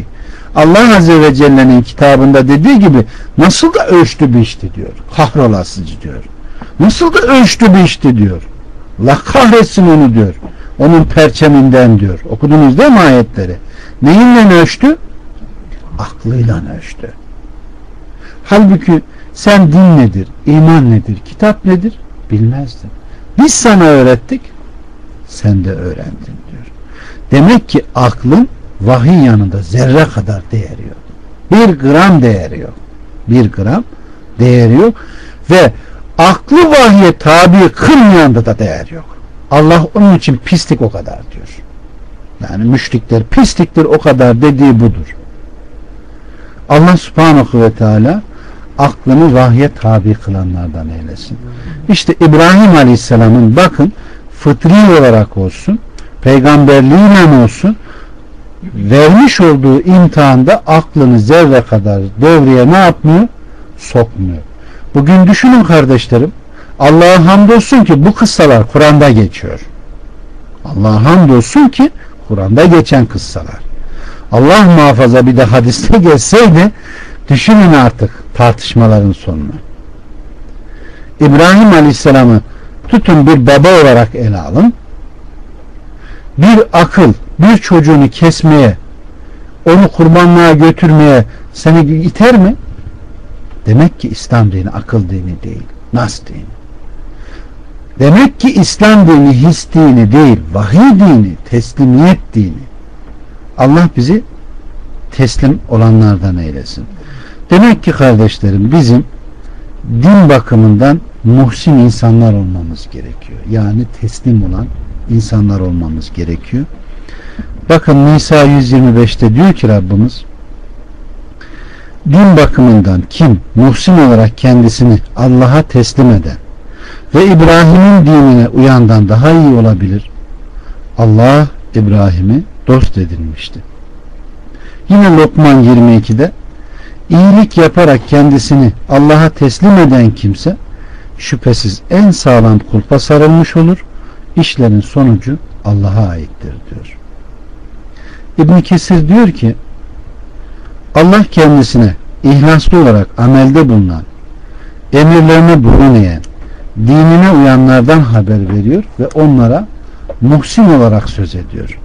Allah Azze ve Celle'nin kitabında dediği gibi nasıl da ölçtü biçti diyor. Kahrolasıcı diyor. Nasıl da ölçtü biçti diyor. Allah kahretsin onu diyor. Onun perçeminden diyor. Okudunuz değil mi ayetleri? Neyinle ölçtü? Aklıyla ölçtü. Halbuki sen din nedir, iman nedir, kitap nedir bilmezdin. Biz sana öğrettik, sen de öğrendin diyor. Demek ki aklın vahiy yanında zerre kadar değeri yok. Bir gram değeri yok. Bir gram değeri yok. Ve aklı vahye tabi kılmayanda da değer yok. Allah onun için pislik o kadar diyor. Yani müşrikler pisliktir o kadar dediği budur. Allah subhanahu ve teala aklını vahye tabi kılanlardan eylesin. İşte İbrahim Aleyhisselam'ın bakın fıtri olarak olsun, peygamberliğiyle olsun vermiş olduğu imtihanda aklını zerre kadar devreye ne yapmıyor? Sokmuyor. Bugün düşünün kardeşlerim, Allah'a hamdolsun ki bu kıssalar Kur'an'da geçiyor. Allah'a hamdolsun ki Kur'an'da geçen kıssalar. Allah muhafaza bir de hadiste geçseydi düşünün artık tartışmaların sonunu. İbrahim Aleyhisselam'ı tutun bir baba olarak ele alın. Bir akıl bir çocuğunu kesmeye, onu kurbanlığa götürmeye seni iter mi? Demek ki İslam dini akıl dini değil, nas dini. Demek ki İslam dini his dini değil, vahiy dini, teslimiyet dini. Allah bizi teslim olanlardan eylesin. Demek ki kardeşlerim bizim din bakımından muhsin insanlar olmamız gerekiyor. Yani teslim olan insanlar olmamız gerekiyor. Bakın Nisa 125'te diyor ki Rabbimiz, din bakımından kim muhsin olarak kendisini Allah'a teslim eden ve İbrahim'in dinine uyandan daha iyi olabilir? Allah İbrahim'i dost edinmişti. Yine Lokman 22'de iyilik yaparak kendisini Allah'a teslim eden kimse şüphesiz en sağlam kulpa sarılmış olur. İşlerin sonucu Allah'a aittir diyor. İbn Kesir diyor ki Allah kendisine ihlaslı olarak amelde bulunan, emirlerine boyun eğen, dinine uyanlardan haber veriyor ve onlara muhsin olarak söz ediyor.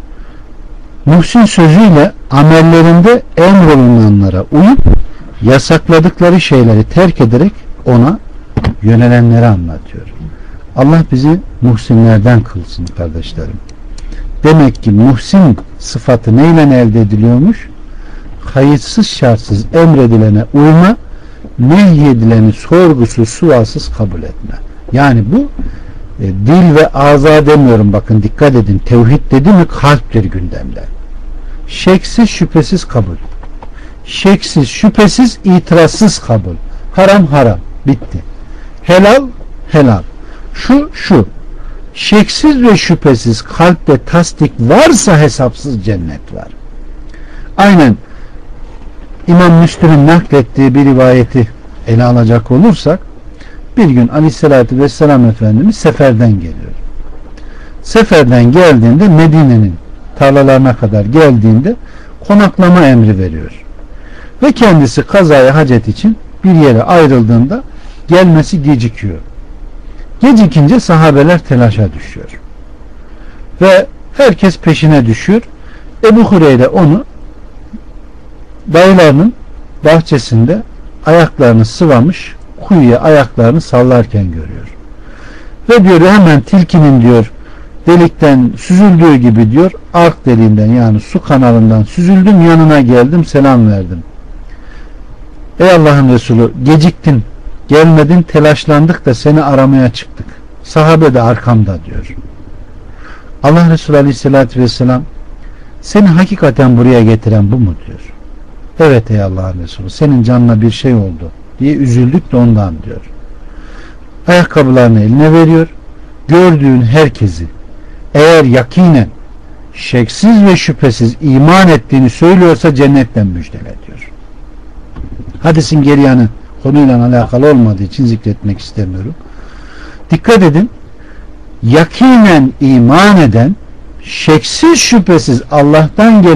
Muhsin sözüyle amellerinde emrolunanlara uyup yasakladıkları şeyleri terk ederek ona yönelenleri anlatıyor. Allah bizi muhsinlerden kılsın kardeşlerim. Demek ki muhsin sıfatı neyle elde ediliyormuş? Kayıtsız şartsız emredilene uyma, nehyedileni sorgusuz sualsız kabul etme. Yani bu dil ve ağza demiyorum, bakın dikkat edin. Tevhid dedi mi kalptir gündemde. Şeksiz şüphesiz kabul. Şeksiz şüphesiz itirazsız kabul. Haram haram. Bitti. Helal helal. Şu. Şeksiz ve şüphesiz kalpte tasdik varsa hesapsız cennet var. Aynen İmam Müslim'in naklettiği bir rivayeti ele alacak olursak, bir gün Aleyhisselatü Vesselam Efendimiz seferden geliyor. Seferden geldiğinde Medine'nin tarlalarına kadar geldiğinde konaklama emri veriyor. Ve kendisi kazaya hacet için bir yere ayrıldığında gelmesi gecikiyor. Gecikince sahabeler telaşa düşüyor. Ve herkes peşine düşüyor. Ebu Hureyre onu dayılarının bahçesinde ayaklarını sıvamış, kuyuya ayaklarını sallarken görüyor. Ve diyor hemen tilkinin diyor delikten süzüldüğü gibi diyor ark deliğinden yani su kanalından süzüldüm, yanına geldim, selam verdim. Ey Allah'ın Resulü, geciktin, gelmedin, telaşlandık da seni aramaya çıktık. Sahabe de arkamda diyor. Allah Resulü Aleyhisselatü Vesselam, seni hakikaten buraya getiren bu mu diyor. Evet ey Allah'ın Resulü, senin canına bir şey oldu diye üzüldük de ondan diyor. Ayakkabılarını eline veriyor. Gördüğün herkesi eğer yakinen şeksiz ve şüphesiz iman ettiğini söylüyorsa cennetten müjdele diyor. Hadisin geri yanı konuyla alakalı olmadığı için zikretmek istemiyorum. Dikkat edin, yakinen iman eden, şeksiz şüphesiz Allah'tan geleni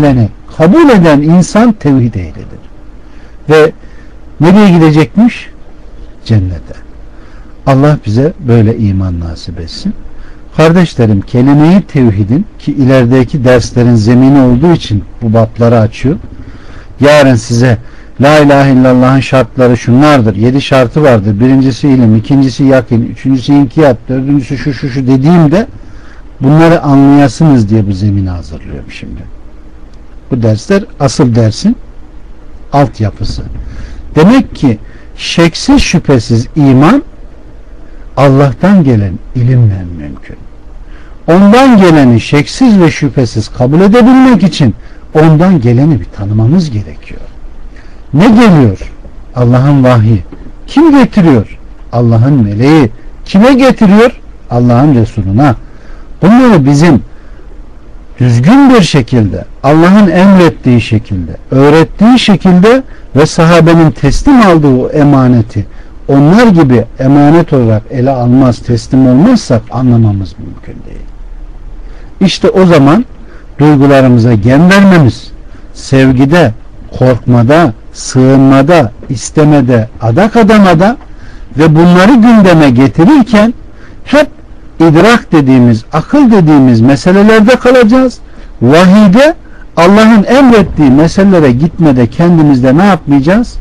kabul eden insan tevhid ehlidir. Ve nereye gidecekmiş? Cennete. Allah bize böyle iman nasip etsin. Kardeşlerim, kelime-i tevhidin, ki ilerideki derslerin zemini olduğu için bu babları açıyor. Yarın size La ilahe illallah'ın şartları şunlardır. 7 şartı vardır. Birincisi ilim, ikincisi yakin, üçüncüsü inkiyat, dördüncüsü şu dediğimde bunları anlayasınız diye bu zemini hazırlıyorum şimdi. Bu dersler asıl dersin altyapısı. Demek ki şeksiz şüphesiz iman Allah'tan gelen ilimle mümkün. Ondan geleni şeksiz ve şüphesiz kabul edebilmek için ondan geleni bir tanımamız gerekiyor. Ne geliyor? Allah'ın vahyi. Kim getiriyor? Allah'ın meleği. Kime getiriyor? Allah'ın Resuluna. Bunları bizim düzgün bir şekilde, Allah'ın emrettiği şekilde, öğrettiği şekilde ve sahabenin teslim aldığı o emaneti onlar gibi emanet olarak ele almaz, teslim olmazsak anlamamız mümkün değil. İşte o zaman duygularımıza gen vermemiz, sevgide, korkmada, sığınmada, istemede, adak adamada ve bunları gündeme getirirken hep idrak dediğimiz, akıl dediğimiz meselelerde kalacağız. Vahide, Allah'ın emrettiği meselelere gitmede kendimizde ne yapmayacağız?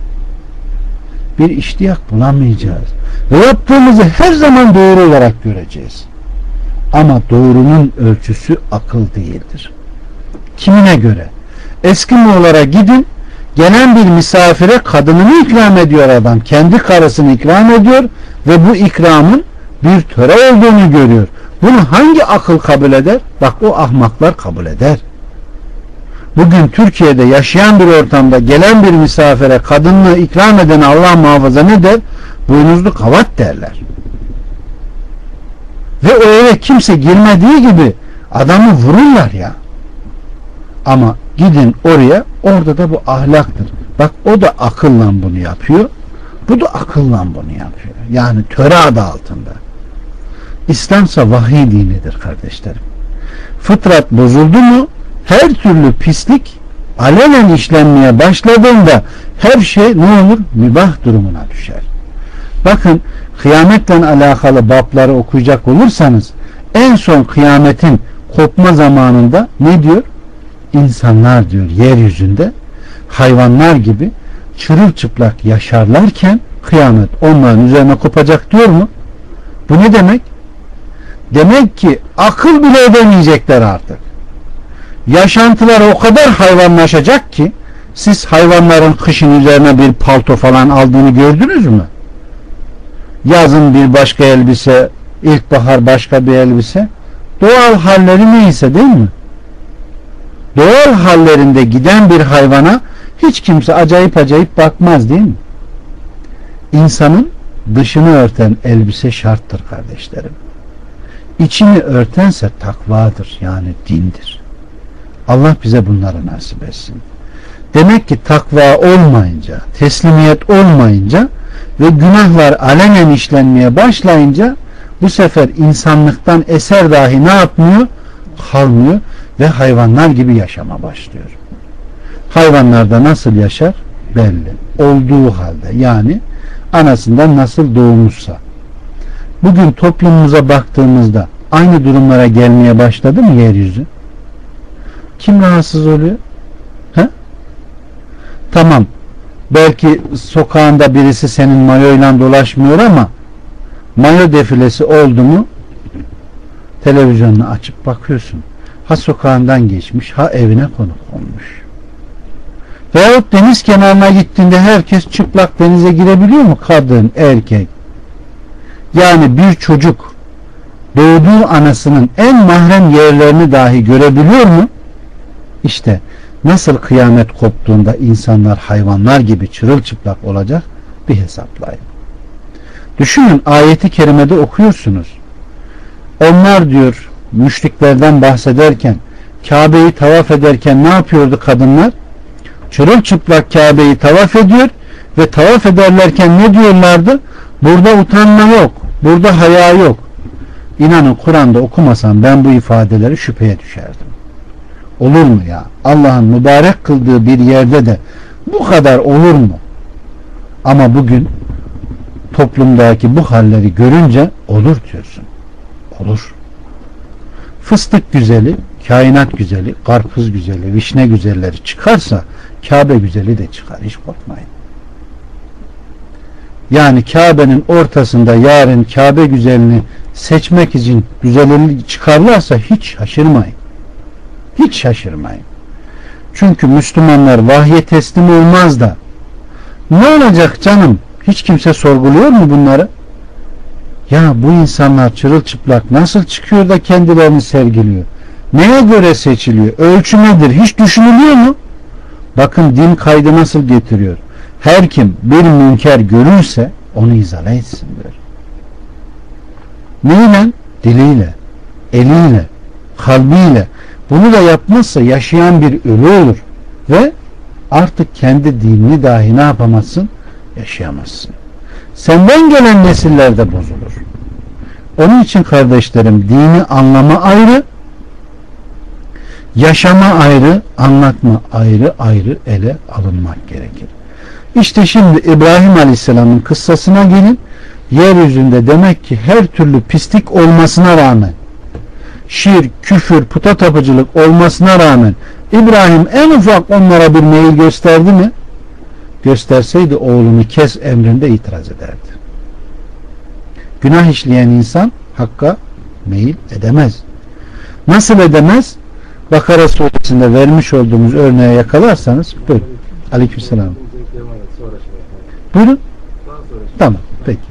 Bir iştiyak bulamayacağız. Ve yaptığımızı her zaman doğru olarak göreceğiz. Ama doğrunun ölçüsü akıl değildir. Kimine göre? Eskimoğullara gidin, gelen bir misafire kadınını ikram ediyor adam. Kendi karısını ikram ediyor ve bu ikramın bir töre olduğunu görüyor. Bunu hangi akıl kabul eder? Bak, o ahmaklar kabul eder. Bugün Türkiye'de yaşayan bir ortamda gelen bir misafire kadınını ikram eden Allah muhafaza ne der? Boynuzlu kavat derler. Ve o eve kimse girmediği gibi adamı vururlar ya. Ama gidin oraya, orada da bu ahlaktır. Bak, o da akılla bunu yapıyor. Bu da akılla bunu yapıyor. Yani töre adı altında. İslamsa vahiy dinidir kardeşlerim. Fıtrat bozuldu mu her türlü pislik alenen işlenmeye başladığında her şey ne olur? Mübah durumuna düşer. Bakın, kıyametle alakalı babları okuyacak olursanız en son kıyametin kopma zamanında ne diyor? İnsanlar diyor yeryüzünde hayvanlar gibi çırılçıplak yaşarlarken kıyamet onların üzerine kopacak diyor mu? Bu ne demek? Demek ki akıl bile edemeyecekler artık. Yaşantılar o kadar hayvanlaşacak ki siz hayvanların kışın üzerine bir palto falan aldığını gördünüz mü? Yazın bir başka elbise, ilkbahar başka bir elbise. Doğal halleri neyse değil mi? Doğal hallerinde giden bir hayvana hiç kimse acayip bakmaz değil mi? İnsanın dışını örten elbise şarttır kardeşlerim. İçini örtense takvadır, yani dindir. Allah bize bunları nasip etsin. Demek ki takva olmayınca, teslimiyet olmayınca ve günahlar alenen işlenmeye başlayınca bu sefer insanlıktan eser dahi ne yapmıyor? Kalmıyor ve hayvanlar gibi yaşama başlıyor. Hayvanlarda nasıl yaşar? Belli. Olduğu halde, yani anasından nasıl doğmuşsa. Bugün toplumumuza baktığımızda aynı durumlara gelmeye başladı mı yeryüzü? Kim rahatsız oluyor? He? Tamam. Belki sokağında birisi senin mayoyla dolaşmıyor ama mayo defilesi oldu mu televizyonunu açıp bakıyorsun. Ha sokağından geçmiş, ha evine konuk olmuş. Veyahut deniz kenarına gittiğinde herkes çıplak denize girebiliyor mu? Kadın, erkek. Yani bir çocuk doğduğu anasının en mahrem yerlerini dahi görebiliyor mu? İşte nasıl kıyamet koptuğunda insanlar hayvanlar gibi çırılçıplak olacak bir hesaplayın. Düşünün, ayeti kerimede okuyorsunuz. Onlar diyor müşriklerden bahsederken Kabe'yi tavaf ederken ne yapıyordu kadınlar? Çırılçıplak Kabe'yi tavaf ediyor ve tavaf ederlerken ne diyorlardı? Burada utanma yok, burada haya yok. İnanın Kur'an'da okumasam ben bu ifadeleri şüpheye düşerdim. Olur mu ya? Allah'ın mübarek kıldığı bir yerde de bu kadar olur mu? Ama bugün toplumdaki bu halleri görünce olur diyorsun. Olur. Fıstık güzeli, kainat güzeli, karpuz güzeli, vişne güzelleri çıkarsa Kabe güzeli de çıkar. Hiç korkmayın. Yani Kabe'nin ortasında yarın Kabe güzelini seçmek için güzelini çıkarlarsa hiç şaşırmayın. Hiç şaşırmayın. Çünkü Müslümanlar vahye teslim olmaz da ne olacak canım? Hiç kimse sorguluyor mu bunları? Ya bu insanlar çırılçıplak nasıl çıkıyor da kendilerini sergiliyor? Neye göre seçiliyor? Ölçü nedir? Hiç düşünülüyor mu? Bakın din kaydı nasıl getiriyor. Her kim bir münker görürse onu izale etsin diyor. Neyle? Diliyle, eliyle, kalbiyle. Bunu da yapmazsa yaşayan bir ölü olur. Ve artık kendi dinini dahi ne yapamazsın? Yaşayamazsın. Senden gelen nesiller de bozulur. Onun için kardeşlerim dini anlama ayrı, yaşama ayrı, anlatma ayrı ayrı ele alınmak gerekir. İşte şimdi İbrahim Aleyhisselam'ın kıssasına gelin. Yeryüzünde demek ki her türlü pislik olmasına rağmen, şirk, küfür, puta tapıcılık olmasına rağmen İbrahim en ufak onlara bir meyil gösterdi mi? Gösterseydi oğlunu kes emrinde itiraz ederdi. Günah işleyen insan hakka meyil edemez. Nasıl edemez? Bakara suresinde vermiş olduğumuz örneğe yakalarsanız buyurun. Aleykümselam. Buyurun. Tamam. Peki.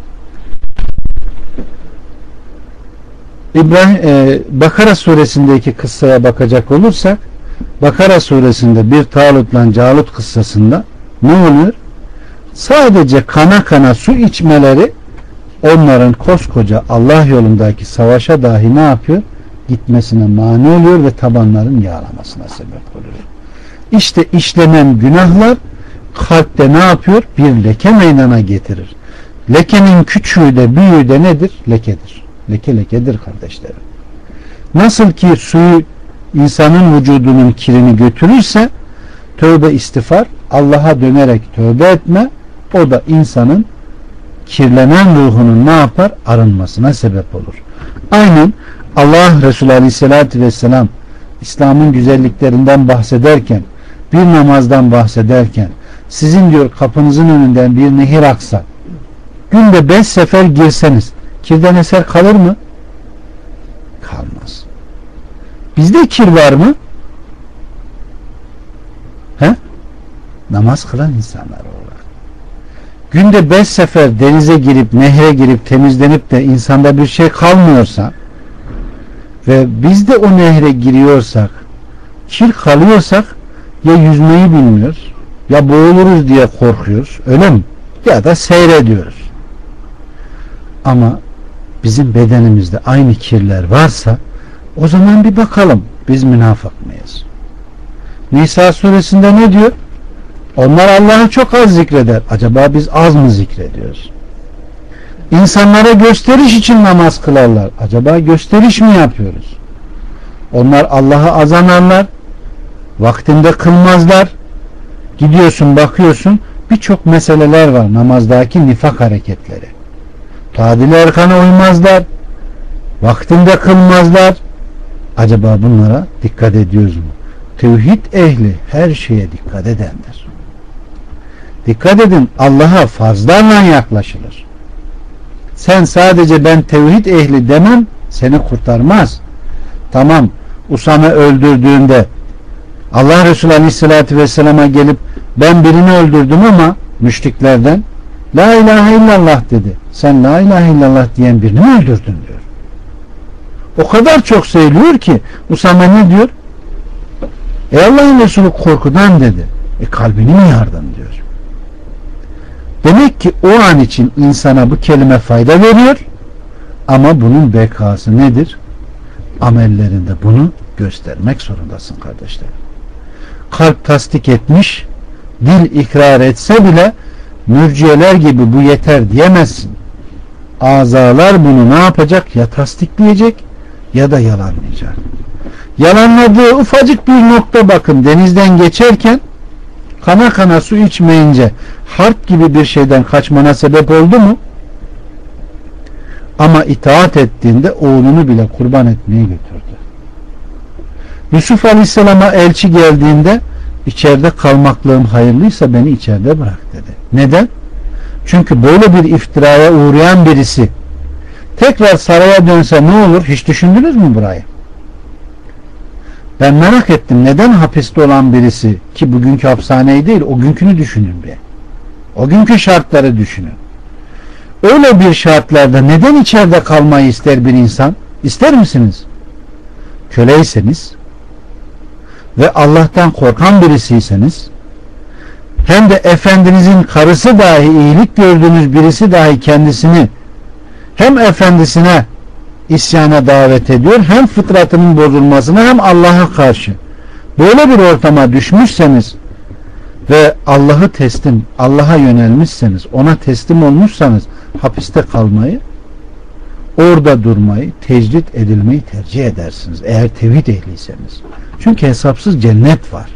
Bakara suresindeki kıssaya bakacak olursak Bakara suresinde bir Talut'la Calut kıssasında ne oluyor? Sadece kana kana su içmeleri onların koskoca Allah yolundaki savaşa dahi ne yapıyor? Gitmesine mani oluyor ve tabanların yağlamasına sebep oluyor. İşte işlenen günahlar kalpte ne yapıyor? Bir leke meydana getirir. Lekenin küçüğü de büyüğü de nedir? Lekedir. Leke lekedir kardeşlerim. Nasıl ki suyu insanın vücudunun kirini götürürse tövbe istiğfar, Allah'a dönerek tövbe etme, o da insanın kirlenen ruhunun ne yapar? Arınmasına sebep olur. Aynen Allah Resulü Aleyhisselatü Vesselam İslam'ın güzelliklerinden bahsederken, bir namazdan bahsederken, sizin diyor kapınızın önünden bir nehir aksa, günde 5 sefer girseniz kirden eser kalır mı? Kalmaz. Bizde kir var mı? He? Namaz kılan insanlar olarak. Günde 5 sefer denize girip, nehre girip, temizlenip de insanda bir şey kalmıyorsa ve biz de o nehre giriyorsak, kir kalıyorsak ya yüzmeyi bilmiyoruz, ya boğuluruz diye korkuyoruz, öyle mi? Ya da seyrediyoruz. Ama bizim bedenimizde aynı kirler varsa o zaman bir bakalım biz münafık mıyız? Nisa suresinde ne diyor? Onlar Allah'ı çok az zikreder. Acaba biz az mı zikrediyoruz? İnsanlara gösteriş için namaz kılarlar. Acaba gösteriş mi yapıyoruz? Onlar Allah'ı az anarlar. Vaktinde kılmazlar. Gidiyorsun bakıyorsun birçok meseleler var namazdaki nifak hareketleri. Tadil-i erkana uymazlar. Vaktinde kılmazlar. Acaba bunlara dikkat ediyoruz mu? Tevhid ehli her şeye dikkat edendir. Dikkat edin, Allah'a farzlarla yaklaşılır. Sen sadece ben tevhid ehli demem seni kurtarmaz. Tamam, Usame öldürdüğünde Allah Resulü Aleyhisselatü Vesselam'a gelip ben birini öldürdüm ama müşriklerden La ilahe illallah dedi. Sen la ilahe illallah diyen birini mi öldürdün diyor. O kadar çok söylüyor ki Usame ne diyor? Allah'ın Resulü korkudan dedi. Kalbini mi yardın diyor. Demek ki o an için insana bu kelime fayda veriyor ama bunun bekası nedir? Amellerinde bunu göstermek zorundasın kardeşlerim. Kalp tasdik etmiş, dil ikrar etse bile mürciyeler gibi bu yeter diyemezsin. Azalar bunu ne yapacak? Ya tasdikleyecek ya da yalanlayacak. Yalanladığı ufacık bir nokta, bakın, denizden geçerken kana kana su içmeyince harp gibi bir şeyden kaçmana sebep oldu mu? Ama itaat ettiğinde oğlunu bile kurban etmeye götürdü. Yusuf Aleyhisselam'a elçi geldiğinde içeride kalmaklığım hayırlıysa beni içeride bırak dedi. Neden? Çünkü böyle bir iftiraya uğrayan birisi tekrar saraya dönse ne olur? Hiç düşündünüz mü burayı? Ben merak ettim. Neden hapiste olan birisi, ki bugünkü hapishaneyi değil, o günkünü düşünün bir. O günkü şartları düşünün. Öyle bir şartlarda neden içeride kalmayı ister bir insan? İster misiniz? Köleyseniz ve Allah'tan korkan birisiyseniz, hem de efendinizin karısı dahi, iyilik gördüğünüz birisi dahi kendisini hem efendisine isyana davet ediyor, hem fıtratının bozulmasına, hem Allah'a karşı böyle bir ortama düşmüşseniz ve Allah'a yönelmişseniz, ona teslim olmuşsanız, hapiste kalmayı, orada durmayı, tecrit edilmeyi tercih edersiniz eğer tevhid ehliyseniz. Çünkü hesapsız cennet var.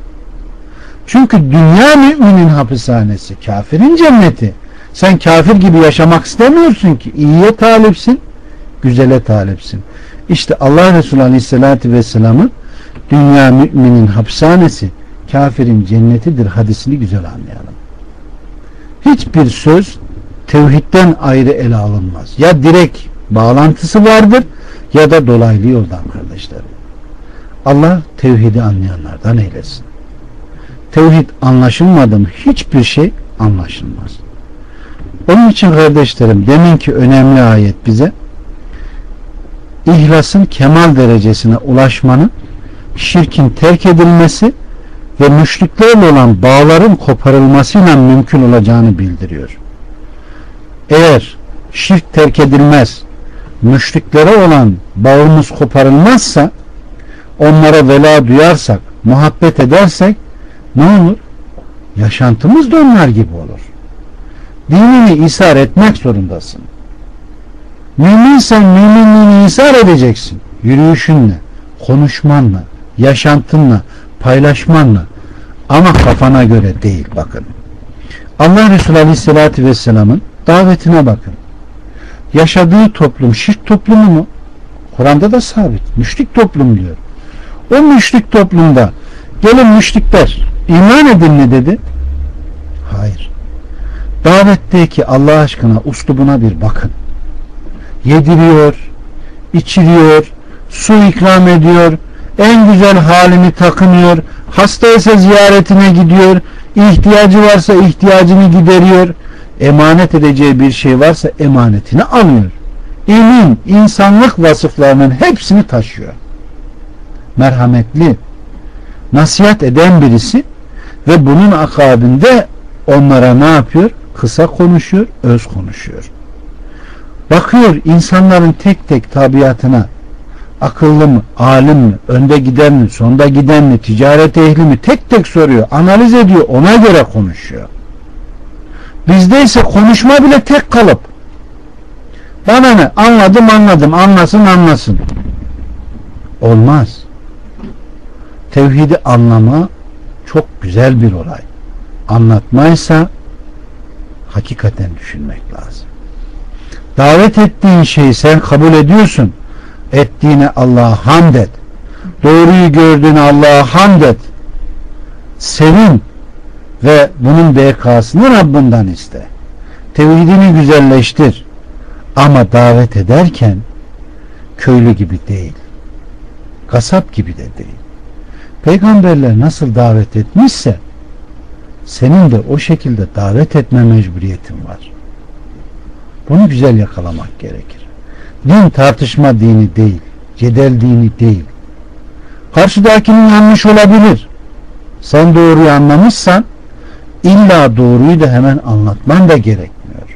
Çünkü dünya müminin hapishanesi, kafirin cenneti. Sen kafir gibi yaşamak istemiyorsun ki, iyiye talipsin, güzele talipsin. İşte Allah Resulü Aleyhisselatü Vesselam'ın dünya müminin hapishanesi, kafirin cennetidir hadisini güzel anlayalım. Hiçbir söz tevhidden ayrı ele alınmaz. Ya direkt bağlantısı vardır ya da dolaylı yoldan kardeşlerim. Allah tevhidi anlayanlardan eylesin. Tevhid anlaşılmadı mı hiçbir şey anlaşılmaz. Onun için kardeşlerim, deminki önemli ayet bize ihlasın kemal derecesine ulaşmanın, şirkin terk edilmesi ve müşriklerle olan bağların koparılmasıyla mümkün olacağını bildiriyor. Eğer şirk terk edilmez, müşriklere olan bağımız koparılmazsa, onlara vela duyarsak, muhabbet edersek ne olur? Yaşantımız da onlar gibi olur. Dinini ishar etmek zorundasın. Müminsen müminliğini ishar edeceksin. Yürüyüşünle, konuşmanla, yaşantınla, paylaşmanla, ama kafana göre değil. Bakın, Allah Resulü Aleyhisselatü Vesselam'ın davetine bakın. Yaşadığı toplum şirk toplumu mu? Kur'an'da da sabit. Müşrik toplum diyor. O müşrik toplumda gelin müşrikler iman edin mi dedi? Hayır. Davetteki Allah aşkına uslubuna bir bakın. Yediriyor, içiriyor, su ikram ediyor, en güzel halini takınıyor, hastaysa ziyaretine gidiyor, ihtiyacı varsa ihtiyacını gideriyor, emanet edeceği bir şey varsa emanetini alıyor. İlim, insanlık vasıflarının hepsini taşıyor. Merhametli, nasihat eden birisi ve bunun akabinde onlara ne yapıyor? Kısa konuşuyor, öz konuşuyor. Bakıyor insanların tek tek tabiatına, akıllı mı, alim mi, önde giden mi, sonda giden mi, ticaret ehli mi, tek tek soruyor, analiz ediyor, ona göre konuşuyor. Bizde ise konuşma bile tek kalıp, bana ne, anladım, anlasın. Olmaz. Tevhidi anlama çok güzel bir olay. Anlatmaysa hakikaten düşünmek lazım. Davet ettiğin şeyi sen kabul ediyorsun. Ettiğine Allah'a hamd et. Doğruyu gördüğüne Allah'a hamd et. Sevin ve bunun bekasını Rabbinden iste. Tevhidini güzelleştir. Ama davet ederken köylü gibi değil. Kasap gibi de değil. Peygamberler nasıl davet etmişse senin de o şekilde davet etme mecburiyetin var. Bunu güzel yakalamak gerekir. Din tartışma dini değil, cedel dini değil. Karşıdakinin yanlış olabilir. Sen doğruyu anlamışsan illa doğruyu da hemen anlatman da gerekmiyor.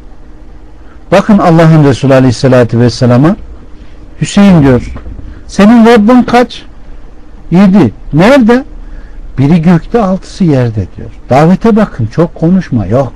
Bakın Allah'ın Resulü Aleyhisselatü Vesselam'a Hüseyin diyor, senin Rabbin kaç? 7. Nerede? Biri gökte, 6'sı yerde diyor. Davete bakın, çok konuşma, yok.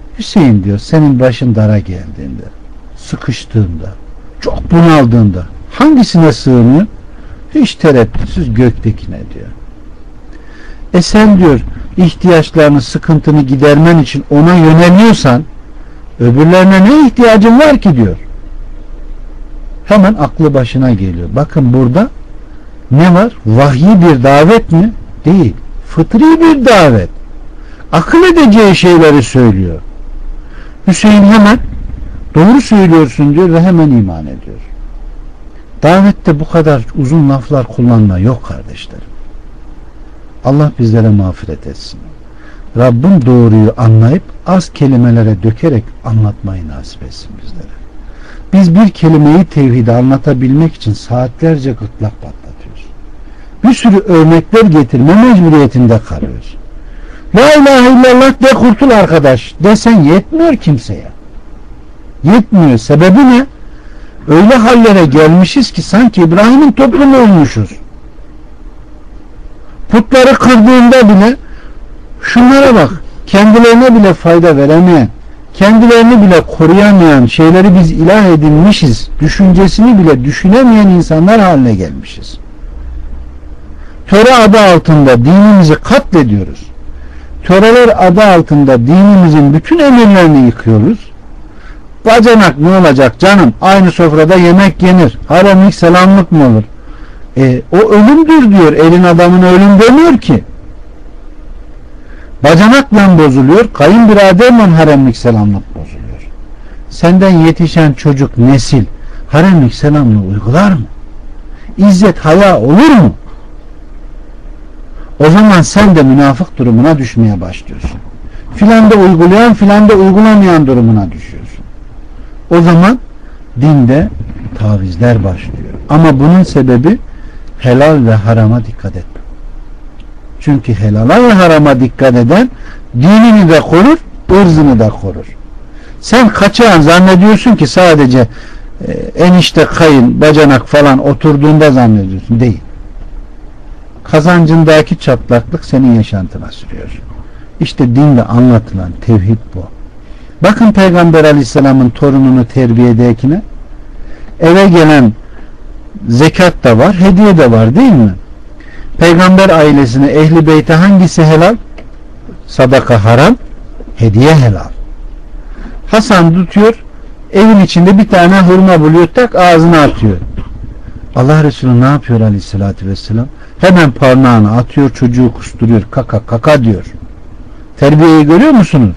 Hüseyin diyor, senin başın dara geldiğinde, sıkıştığında, çok bunaldığında Hangisine sığınıyor? Hiç tereddütsüz göktekine diyor. Sen diyor ihtiyaçlarını, sıkıntını gidermen için ona yöneliyorsan öbürlerine ne ihtiyacın var ki diyor. Hemen aklı başına geliyor. Bakın burada ne var? Vahyi bir davet mi? Değil. Fıtri bir davet. Akıl edeceği şeyleri söylüyor. Hüseyin hemen doğru söylüyorsun diyor ve hemen iman ediyor. Davette bu kadar uzun laflar kullanma yok kardeşlerim. Allah bizlere mağfiret etsin. Rabbim doğruyu anlayıp az kelimelere dökerek anlatmayı nasip etsin bizlere. Biz bir kelimeyi tevhidi anlatabilmek için saatlerce gırtlak patlatıyoruz. Bir sürü örnekler getirme mecburiyetinde kalıyoruz. La ilahe illallah de kurtul arkadaş desen yetmiyor kimseye. Yetmiyor. Sebebi ne? Öyle hallere gelmişiz ki sanki İbrahim'in toplumu olmuşuz. Putları kırdığında bile şunlara bak, kendilerine bile fayda veremeyen, kendilerini bile koruyamayan şeyleri biz ilah edinmişiz, düşüncesini bile düşünemeyen insanlar haline gelmişiz. Töre adı altında dinimizi katlediyoruz. Töreler adı altında dinimizin bütün emirlerini yıkıyoruz. Bacanak ne olacak canım? Aynı sofrada yemek yenir. Haremlik selamlık mı olur? O ölümdür diyor. Elin adamına ölüm demiyor ki. Bacanakla bozuluyor. Kayınbiraderle haremlik selamlık bozuluyor. Senden yetişen çocuk nesil haremlik selamlığı uygular mı? İzzet haya olur mu? O zaman sen de münafık durumuna düşmeye başlıyorsun. Filan da uygulayan filan da uygulamayan durumuna düşüyorsun. O zaman dinde tavizler başlıyor. Ama bunun sebebi helal ve harama dikkat etme. Çünkü helala ve harama dikkat eden dinini de korur, ırzını da korur. Sen kaçağın zannediyorsun ki sadece enişte, kayın, bacanak falan oturduğunda zannediyorsun. Değil. Kazancındaki çatlaklık senin yaşantına sürüyor. İşte dinde anlatılan tevhid bu. Bakın Peygamber Aleyhisselam'ın torununu terbiye ederken eve gelen zekat da var, hediye de var değil mi? Peygamber ailesine, ehli beyte hangisi helal? Sadaka haram, hediye helal. Hasan tutuyor, evin içinde bir tane hurma buluyor, tak ağzına atıyor. Allah Resulü ne yapıyor Aleyhisselatü Vesselam? Hemen parmağını atıyor, çocuğu kusturuyor, kaka kaka diyor. Terbiyeyi görüyor musunuz?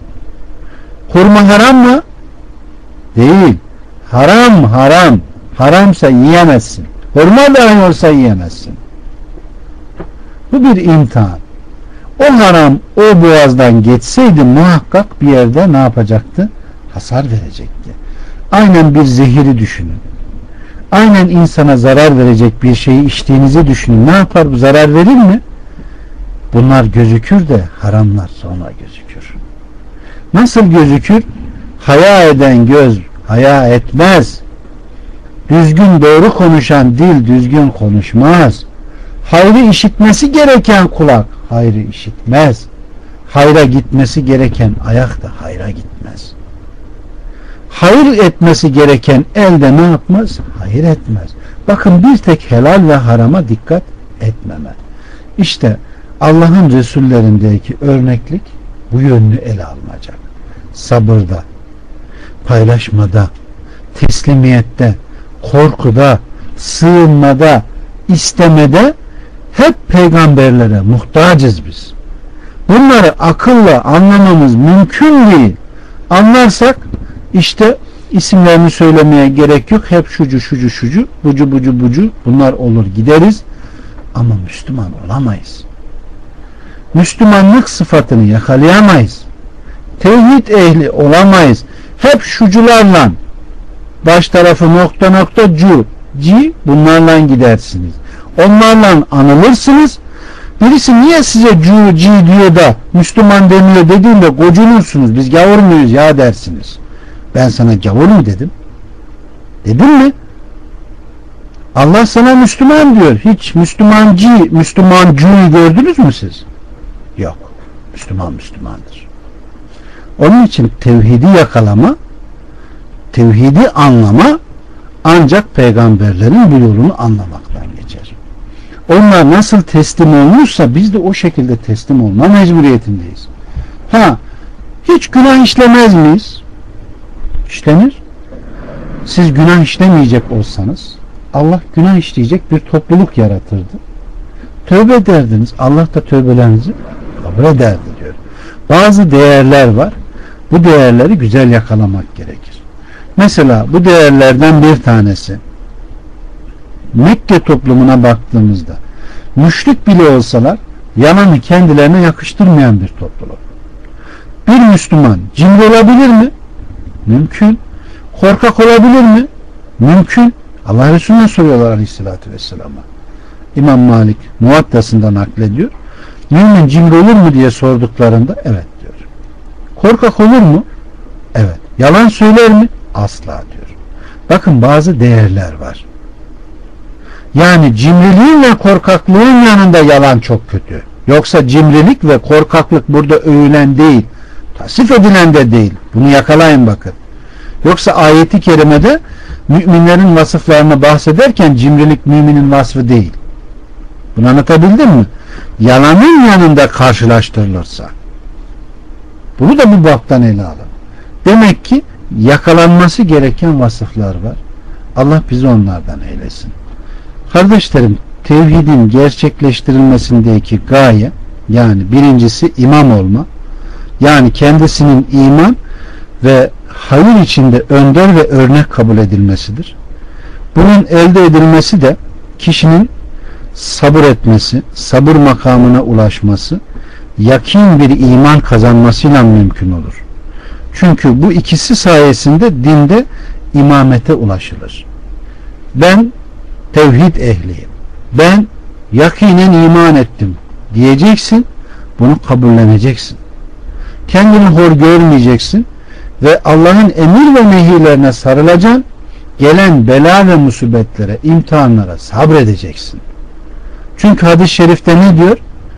Hurma haram mı? Değil. Haram, haram. Haramsa yiyemezsin. Hurma dahi olsa yiyemezsin. Bu bir imtihan. O haram o boğazdan geçseydi muhakkak bir yerde ne yapacaktı? Hasar verecekti. Aynen bir zehiri düşünün. Aynen insana zarar verecek bir şeyi içtiğinizi düşünün. Ne yapar bu? Zarar verir mi? Bunlar gözükür de haramlar sonra gözükür. Nasıl gözükür? Haya eden göz haya etmez. Düzgün doğru konuşan dil düzgün konuşmaz. Hayrı işitmesi gereken kulak hayrı işitmez. Hayra gitmesi gereken ayak da hayra gitmez. Hayır etmesi gereken el de ne yapmaz? Hayır etmez. Bakın bir tek helal ve harama dikkat etmeme. İşte Allah'ın Resullerindeki örneklik bu yönlü ele alınacak. Sabırda, paylaşmada, teslimiyette, korkuda, sığınmada, istemede hep peygamberlere muhtacız biz. Bunları akılla anlamamız mümkün değil. Anlarsak işte isimlerini söylemeye gerek yok. Hep şucu, bucu bunlar olur gideriz. Ama Müslüman olamayız. Müslümanlık sıfatını yakalayamayız. Tevhid ehli olamayız. Hep şucularla baş tarafı nokta ci bunlarla gidersiniz. Onlarla anılırsınız. Birisi niye size ci diyor da Müslüman demiyor dediğinde gocunursunuz. Biz gavur muyuz ya dersiniz. Ben sana gavur mu dedim? Dedim mi? Allah sana Müslüman diyor. Hiç Müslümancuyu gördünüz mü siz? Yok. Müslüman Müslümandır. Onun için tevhidi yakalama, tevhidi anlama, ancak peygamberlerin bu yolunu anlamaktan geçer. Onlar nasıl teslim olmuşsa biz de o şekilde teslim olma mecburiyetindeyiz. Hiç günah işlemez miyiz? İşlenir. Siz günah işlemeyecek olsanız Allah günah işleyecek bir topluluk yaratırdı. Tövbe ederdiniz. Allah da tövbelerinizi kabul ederdi diyor. Bazı değerler var. Bu değerleri güzel yakalamak gerekir. Mesela bu değerlerden bir tanesi, Mekke toplumuna baktığımızda müşrik bile olsalar yalanı kendilerine yakıştırmayan bir topluluk. Bir Müslüman cimri olabilir mi? Mümkün. Korkak olabilir mi? Mümkün. Allah Resulü'ne soruyorlar Aleyhisselatü Vesselam'a. İmam Malik Muvattası'nda naklediyor. Mümin cimri olur mu diye sorduklarında evet diyor. Korkak olur mu? Evet. Yalan söyler mi? Asla diyor. Bakın bazı değerler var. Yani cimriliğin ve korkaklığın yanında yalan çok kötü. Yoksa cimrilik ve korkaklık burada övülen değil, tasvip edilen de değil. Bunu yakalayın bakın. Yoksa ayeti kerimede müminlerin vasıflarını bahsederken cimrilik müminin vasfı değil. Bunu anlatabildim mi? Yalanın yanında karşılaştırılırsa. Bunu da bu baptan ele alın. Demek ki yakalanması gereken vasıflar var. Allah bizi onlardan eylesin. Kardeşlerim, tevhidin gerçekleştirilmesindeki gaye, yani birincisi imam olma, yani kendisinin iman ve hayır içinde önder ve örnek kabul edilmesidir. Bunun elde edilmesi de kişinin sabır etmesi, sabır makamına ulaşması, yakin bir iman kazanmasıyla mümkün olur. Çünkü bu ikisi sayesinde dinde imamete ulaşılır. Ben tevhid ehliyim, ben yakinen iman ettim diyeceksin, bunu kabulleneceksin. Kendini hor görmeyeceksin ve Allah'ın emir ve nehirlerine sarılacaksın, gelen bela ve musibetlere, imtihanlara sabredeceksin. Çünkü hadis-i şerifte ne diyor?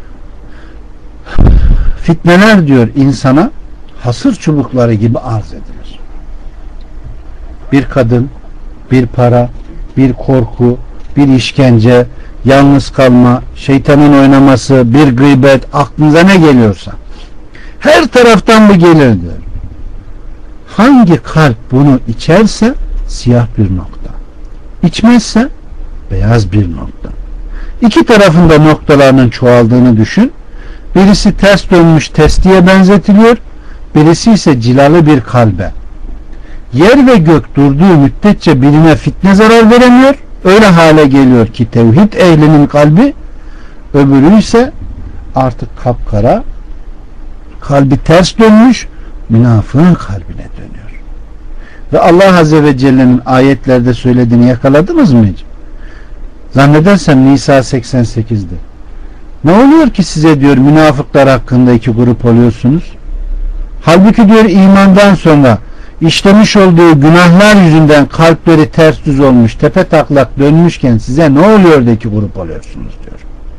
Fitneler diyor insana hasır çubukları gibi arz edilir. Bir kadın, bir para, bir korku, bir işkence, yalnız kalma, şeytanın oynaması, bir gıybet, aklınıza ne geliyorsa. Her taraftan bu gelir diyor. Hangi kalp bunu içerse siyah bir nokta. İçmezse beyaz bir nokta. İki tarafında noktalarının çoğaldığını düşün. Birisi ters dönmüş testiye benzetiliyor. Birisi ise cilalı bir kalbe. Yer ve gök durduğu müddetçe birine fitne zarar veremiyor. Öyle hale geliyor ki tevhid ehlinin kalbi, öbürü ise artık kapkara, kalbi ters dönmüş, münafığın kalbine dönüyor. Ve Allah Azze ve Celle'nin ayetlerde söylediğini yakaladınız mı hiç? Zannedersem Nisa 88'de. Ne oluyor ki size diyor münafıklar hakkında iki grup oluyorsunuz? Halbuki diyor imandan sonra işlemiş olduğu günahlar yüzünden kalpleri ters düz olmuş, tepe taklak dönmüşken size ne oluyor da iki grup oluyorsunuz diyor.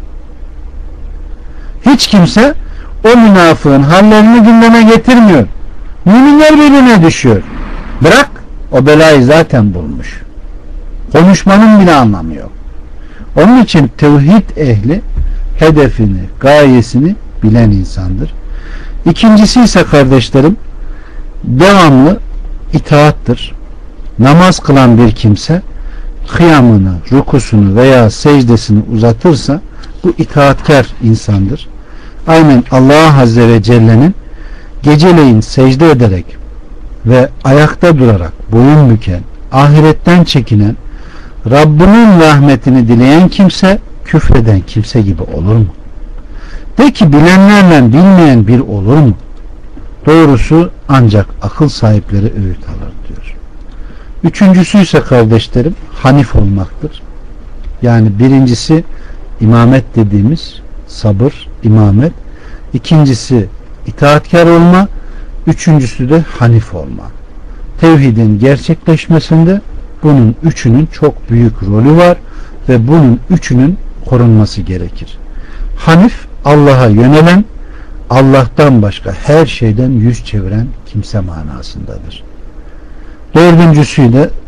Hiç kimse o münafığın hallerini gündeme getirmiyor. Müminler birbirine düşüyor. Bırak, o belayı zaten bulmuş. Konuşmanın bile anlamı yok. Onun için tevhid ehli hedefini, gayesini bilen insandır. İkincisi ise kardeşlerim devamlı itaattır. Namaz kılan bir kimse kıyamını, rukusunu veya secdesini uzatırsa bu itaatkar insandır. Aynen Allah Azze ve Celle'nin geceleyin secde ederek ve ayakta durarak boyun büken, ahiretten çekinen, Rabbinin rahmetini dileyen kimse küfreden kimse gibi olur mu? De ki bilenlerle bilmeyen bir olur mu? Doğrusu ancak akıl sahipleri öğüt alır diyor. Üçüncüsü ise kardeşlerim hanif olmaktır. Yani birincisi imamet dediğimiz sabır, imamet. İkincisi itaatkar olma. Üçüncüsü de hanif olma. Tevhidin gerçekleşmesinde bunun üçünün çok büyük rolü var ve bunun üçünün korunması gerekir. Hanif, Allah'a yönelen, Allah'tan başka her şeyden yüz çeviren kimse manasındadır. Dördüncüsü de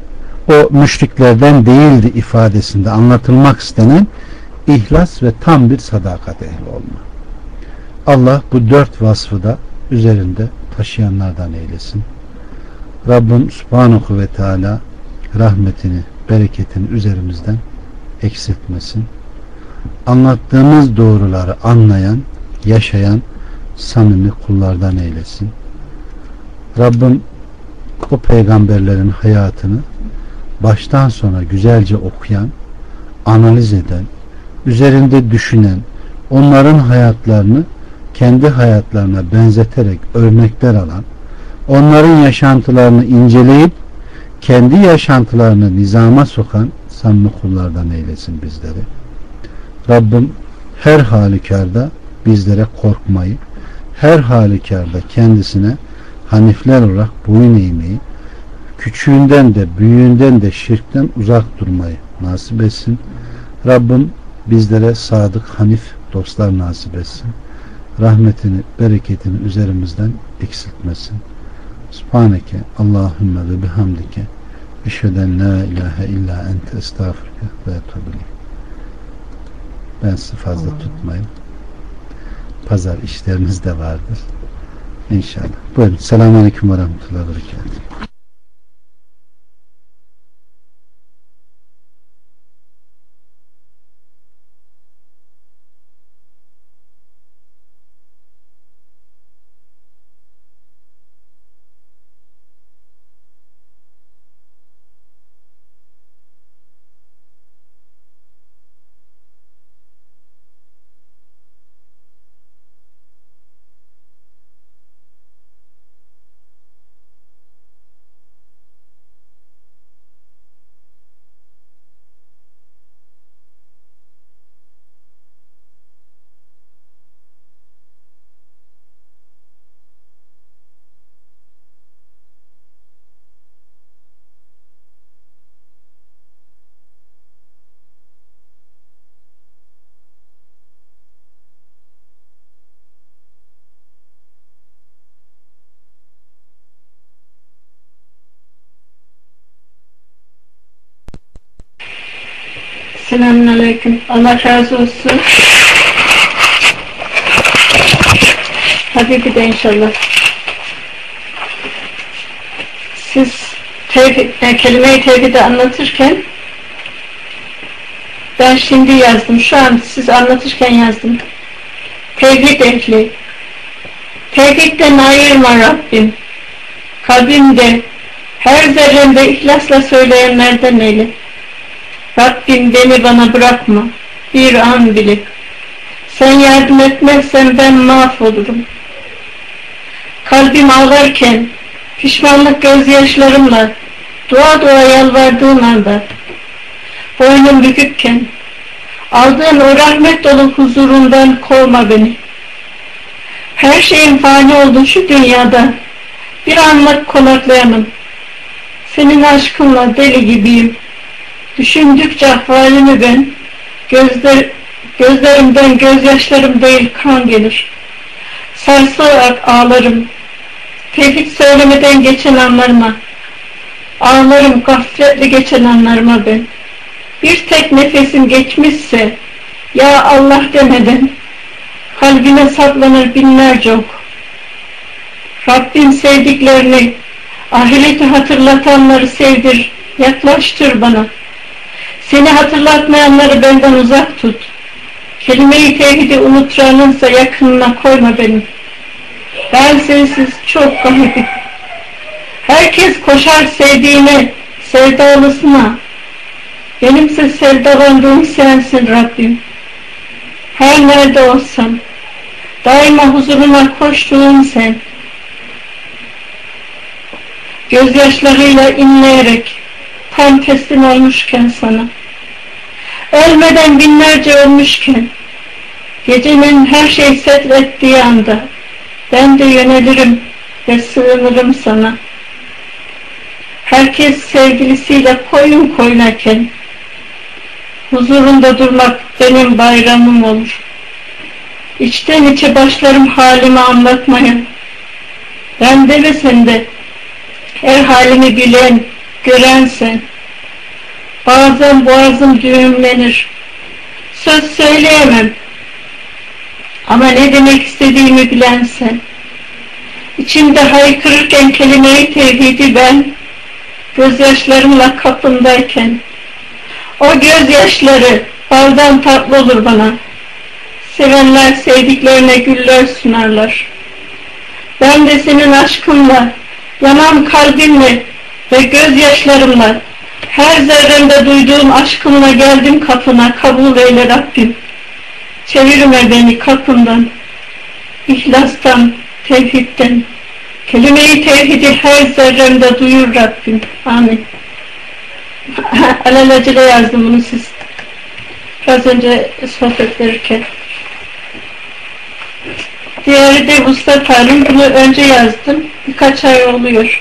o müşriklerden değildi ifadesinde anlatılmak istenen ihlas ve tam bir sadakat ehli olma. Allah bu 4 vasfı da üzerinde taşıyanlardan eylesin. Rabbim Subhanahu ve Teala rahmetini, bereketini üzerimizden eksiltmesin. Anlattığımız doğruları anlayan, yaşayan samimi kullardan eylesin. Rabbim o peygamberlerin hayatını baştan sona güzelce okuyan, analiz eden, üzerinde düşünen, onların hayatlarını kendi hayatlarına benzeterek örnekler alan, onların yaşantılarını inceleyip kendi yaşantılarını nizama sokan samimi kullardan eylesin bizleri. Rabbim her halükarda bizlere korkmayı, her halükarda kendisine hanifler olarak boyun eğmeyi, küçüğünden de büyüğünden de şirkten uzak durmayı nasip etsin. Rabbim bizlere sadık hanif dostlar nasip etsin. Rahmetini, bereketini üzerimizden eksiltmesin. Subhaneke Allahümme ve bihamdike eşheden la ilahe illa ente estağfurke ve etûbü ileyk. Ben sizi fazla tutmayayım. Pazar işleriniz de vardır. İnşallah. Buyurun. Selamünaleyküm ve rahmetullahi ve berekatuhu. Selamünaleyküm. Allah razı olsun. Tabii de inşallah. Siz kelime-i tevhidi anlatırken ben şimdi yazdım. Şu an siz anlatırken yazdım. Tevhid ehli. Tevhidden ayırma Rabbim. Kalbimde her zerremde ihlasla söyleyenlerden eyle. Rabbim beni bana bırakma bir an bile. Sen yardım etmezsen ben mahvolurum. Kalbim ağlarken, pişmanlık gözyaşlarımla dua yalvardığın anda, boynum bükükken, aldığın o rahmet dolu huzurundan kovma beni. Her şeyin fani oldu şu dünyada, bir anlık konaklayamam. Senin aşkınla deli gibiyim. Düşündükçe halimi ben, gözlerimden gözyaşlarım değil kan gelir. Sarsılarak ağlarım. Tevhid söylemeden geçen anlarıma, ağlarım gafletle geçen anlarıma ben. Bir tek nefesim geçmişse, ya Allah demeden, kalbine saplanır binlerce ok. Rabbim sevdiklerini, ahireti hatırlatanları sevdir, yaklaştır bana. Seni hatırlatmayanları benden uzak tut. Kelime-i tevhidi unuturanınsa yakınına koyma beni. Ben sensiz çok garibim. Herkes koşar sevdiğine, sevdalısına. Benimse sevdalandığım sensin Rabbim. Her nerede olsam, daima huzuruna koştuğum sen. Gözyaşlarıyla inleyerek, tam teslim olmuşken sana, ölmeden binlerce ölmüşken, gecenin her şey setrettiği anda, ben de yönelirim ve sığınırım sana. Herkes sevgilisiyle koyun koynarken, huzurunda durmak benim bayramım olur. İçten içe başlarım halimi anlatmaya. Ben demesen de her halimi bilen, gören sen. Bazen boğazım düğümlenir. Söz söyleyemem. Ama ne demek istediğimi bilen sen. İçimde haykırırken kelime-i tevhidi ben, gözyaşlarımla kapındayken, o gözyaşları baldan tatlı olur bana. Sevenler sevdiklerine güller sunarlar. Ben de senin aşkınla, yanan kalbimle ve gözyaşlarımla, her zerremde duyduğum aşkınla geldim kapına, kabul eyle Rabbim. Çevirme beni kapından, ihlastan, tevhidden, kelime-i tevhidi her zerremde duyur Rabbim. Amin. Alelacele yazdım bunu siz biraz önce sohbet verirken. Diğeri de Mustafa Hanım, bunu önce yazdım. Birkaç ay oluyor.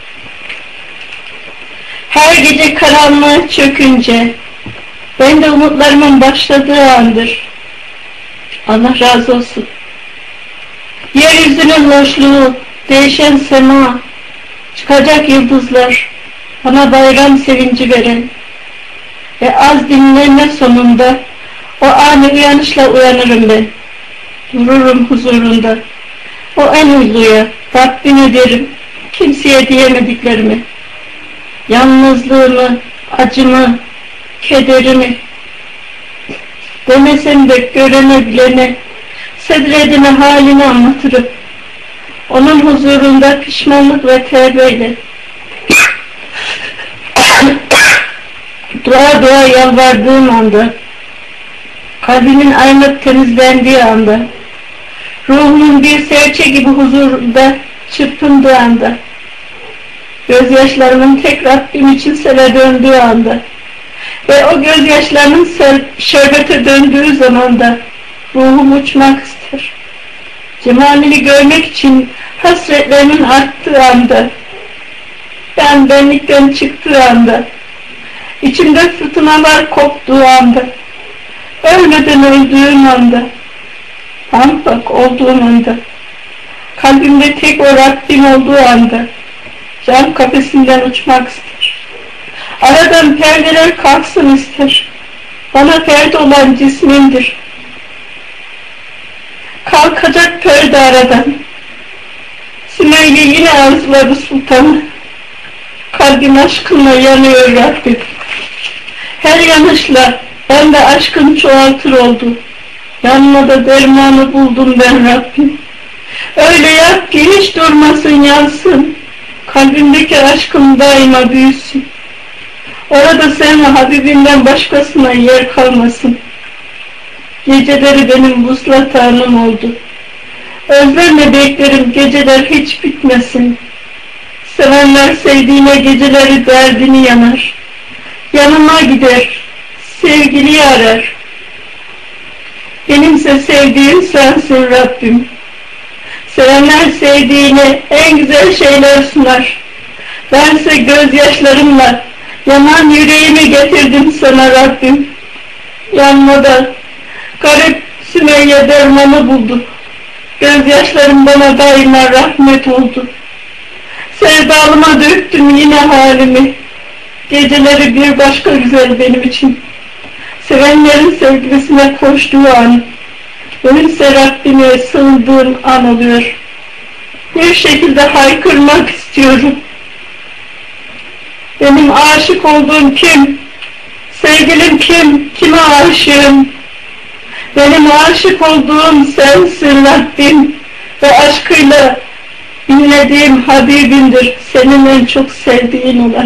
Her gece karanlığa çökünce, ben de umutlarımın başladığı andır. Allah razı olsun. Yeryüzünün loşluğu, değişen sema, çıkacak yıldızlar, bana bayram sevinci veren ve az dinlenme sonunda o ani uyanışla uyanırım ben. Dururum huzurunda. O en uyluya, Rabbime derim, kimseye diyemediklerimi. Yalnızlığımı, acımı, kederimi. Demesem de görene bilene, sedredine halini anlatırım. Onun huzurunda pişmanlık ve tevbeyle. Dua yalvardığım anda, kalbimin aynıp temizlendiği anda, ruhumun bir serçe gibi huzurda çırpındığı anda, gözyaşlarımın tek Rabbim için sele döndüğü anda ve o gözyaşlarının şerbete döndüğü zamanda ruhum uçmak ister. Cemalini görmek için hasretlerimin arttığı anda, ben benlikten çıktığı anda, içimde fırtınalar koptuğu anda, ölmeden öldüğüm anda, pampak olduğum anda, kalbimde tek o Rabbim olduğu anda, cam kafesinden uçmak ister. Aradan perdeler kalksın ister. Bana perde olan cismindir. Kalkacak perde aradan. Sümeyye yine arzuladı sultanı. Kalbim aşkınla yanıyor Rabbim. Her yanışla ben de aşkın çoğaltır oldu. Yanına da dermanı buldum ben Rabbim. Öyle yap ki hiç durmasın, yansın. Kalbimdeki aşkım daima büyüsün. Orada sen ve Habibimden başkasına yer kalmasın. Geceleri benim vuslat anım oldu. Özlemle beklerim geceler hiç bitmesin. Sevenler sevdiğine geceleri derdini yanar. Yanıma gider, sevgiliyi arar. Benimse sevdiğim sensin Rabbim. Sevenler sevdiğine en güzel şeyler sunar. Bense gözyaşlarımla yanan yüreğimi getirdim sana Rabbim. Yanma da garip Sümeyye dermanı buldu. Gözyaşlarım bana daima rahmet oldu. Sevdalıma döktüm yine halimi. Geceleri bir başka güzel benim için. Sevenlerin sevgilisine koştuğu an, benimse Rabbime sığındığım an oluyor. Bir şekilde haykırmak istiyorum. Benim aşık olduğum kim? Sevgilim kim? Kime aşığım? Benim aşık olduğum sensin Rabbim ve aşkıyla dinlediğim Habibimdir. Senin en çok sevdiğin olan.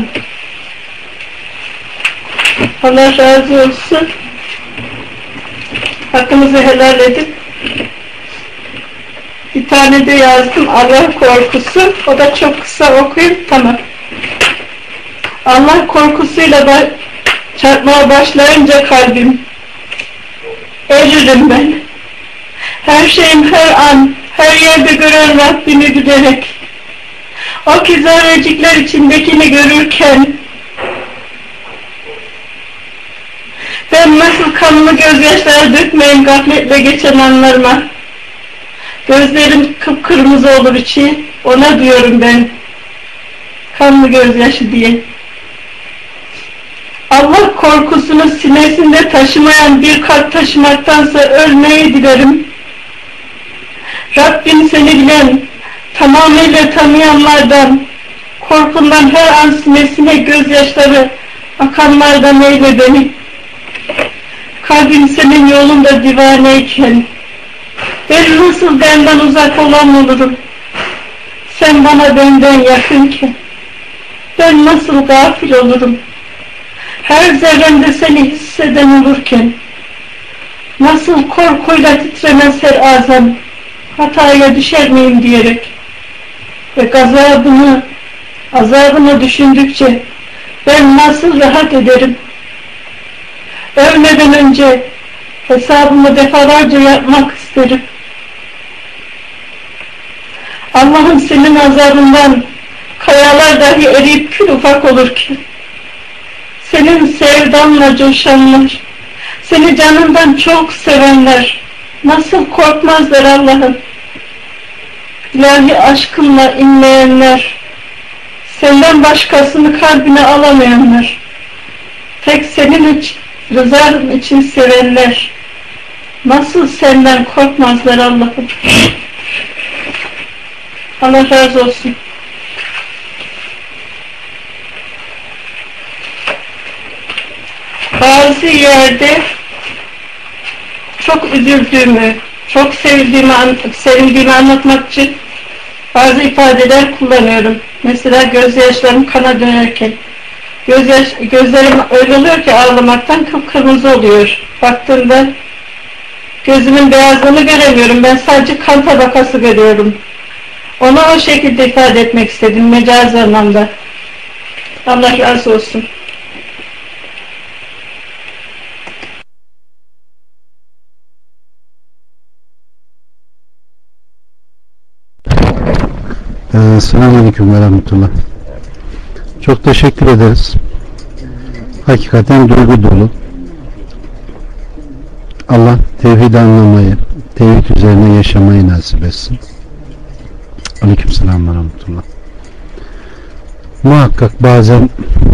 Allah razı olsun. Hakkınızı helal edin. Bir tane de yazdım, Allah korkusu. O da çok kısa, okuyayım. Tamam. Allah korkusuyla çarpmaya başlayınca kalbim, eririm ben. Her şeyim her an, her yerde gören Rabbimi gülerek. O ki zerrecikler içindekini görürken, ben nasıl kanlı gözyaşları dökmeyin gafletle geçen anlarıma. Gözlerim kıpkırmızı olur içi, ona diyorum ben, kanlı gözyaşı diye. Allah korkusunu sinesinde taşımayan bir kalp taşımaktansa ölmeyi dilerim. Rabbim seni bilen, tamamıyla tanıyanlardan, korkundan her an sinesine gözyaşları akanlardan eyle beni. Kalbim senin yolunda divaneyken, ben nasıl benden uzak olan olurum? Sen bana benden yakınken, ben nasıl gafil olurum? Her zerremde seni hisseden olurken, nasıl korkuyla titremez her azam, hataya düşer miyim diyerek ve azabını düşündükçe ben nasıl rahat ederim? Ölmeden önce hesabımı defalarca yapmak isterim. Allah'ım senin azabından kayalar dahi eriyip kül ufak olurken, senin sevdanla coşanlar, seni canından çok sevenler nasıl korkmazlar Allah'ım? İlahi aşkınla inleyenler, senden başkasını kalbine alamayanlar, tek senin için, rızan için sevenler nasıl senden korkmazlar Allah'ım? Allah razı olsun. Bazı yerde çok üzüldüğümü, çok sevindiğimi anlatmak için bazı ifadeler kullanıyorum. Mesela gözyaşlarım kana dönerken, gözlerim öyle oluyor ki ağlamaktan kıpkırmızı oluyor. Baktığımda gözümün beyazlığını göremiyorum. Ben sadece kan tabakası görüyorum. Onu o şekilde ifade etmek istedim mecazi anlamda. Allah razı olsun. Selamünaleyküm ve rahmetullah. Çok teşekkür ederiz. Hakikaten duygu dolu. Allah tevhid anlamayı, tevhid üzerine yaşamayı nasip etsin. Aleykümselam ve rahmetullah. Muhakkak bazen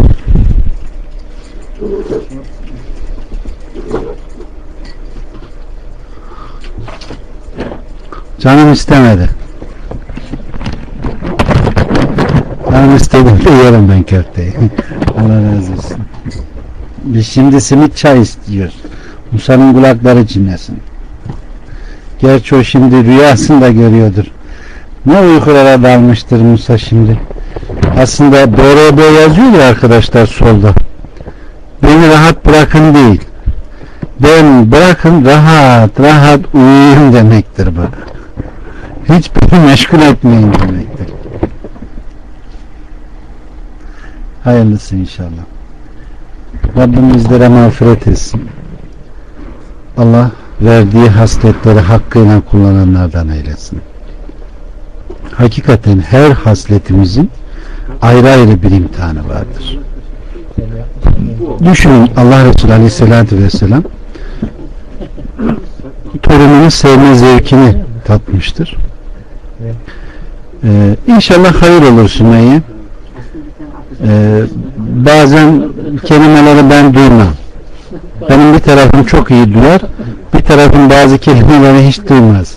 canım istemedi. Canım istedim de yerim ben köfteyi. Allah razı olsun. Biz şimdi simit çay istiyoruz. Musa'nın kulakları çınlasın. Gerçi o şimdi rüyasında görüyordur. Ne uykulara dalmıştır Musa şimdi. Aslında BRB yazıyor ya arkadaşlar solda. Beni rahat bırakın değil. Ben bırakın rahat rahat uyuyayım demektir bu. Hiç beni meşgul etmeyin demektir. Hayırlısı inşallah. Rabbim bizlere mağfiret etsin. Allah verdiği hasletleri hakkıyla kullananlardan eylesin. Hakikaten her hasletimizin ayrı ayrı bir imtihanı vardır. Düşünün, Allah Resulü Aleyhisselatü Vesselam torununu sevme zevkini tatmıştır. İnşallah hayır olur Sümeyye. Bazen kelimeleri ben duymam. Benim bir tarafım çok iyi duyar, bir tarafım bazı kelimeleri hiç duymaz.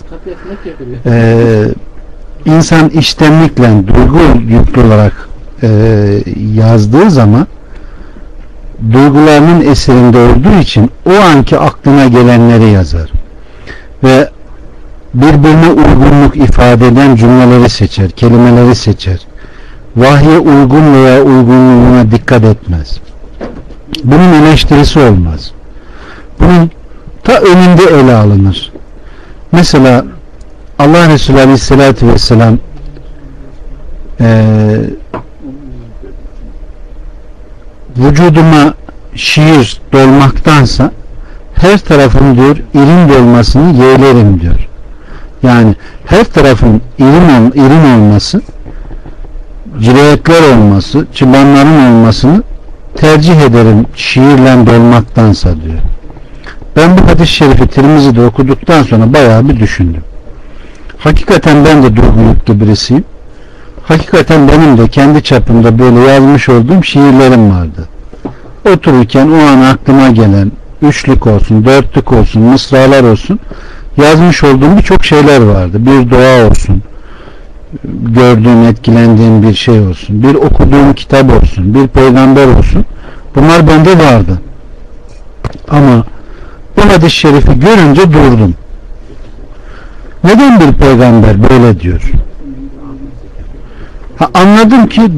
İnsan içtenlikle, duygu yüklü olarak yazdığı zaman duygularının esirinde olduğu için o anki aklına gelenleri yazar ve birbirine uygunluk ifade eden cümleleri seçer, kelimeleri seçer. Vahye uygun veya uygunluğuna dikkat etmez. Bunun eleştirisi olmaz. Bunun ta önünde ele alınır. Mesela Allah Resulü Aleyhisselatü Vesselam vücuduma şiir dolmaktansa her tarafım diyor irin dolmasını yeğlerim diyor. Yani her tarafın irin olması, ciletler olması, çıbanların olmasını tercih ederim şiirle dolmaktansa diyor. Ben bu hadis-i şerifi Tirmizi'de okuduktan sonra bayağı bir düşündüm. Hakikaten ben de duygu yüklü birisiyim. Hakikaten benim de kendi çapımda böyle yazmış olduğum şiirlerim vardı. otururken o an aklıma gelen üçlük olsun, dörtlük olsun, mısralar olsun, yazmış olduğum birçok şeyler vardı. Bir dua olsun, gördüğüm, etkilendiğim bir şey olsun, bir okuduğum kitap olsun, bir peygamber olsun. Bunlar bende vardı. Ama bu hadis-i şerifi görünce durdum. Neden bir peygamber böyle diyor? Anladım ki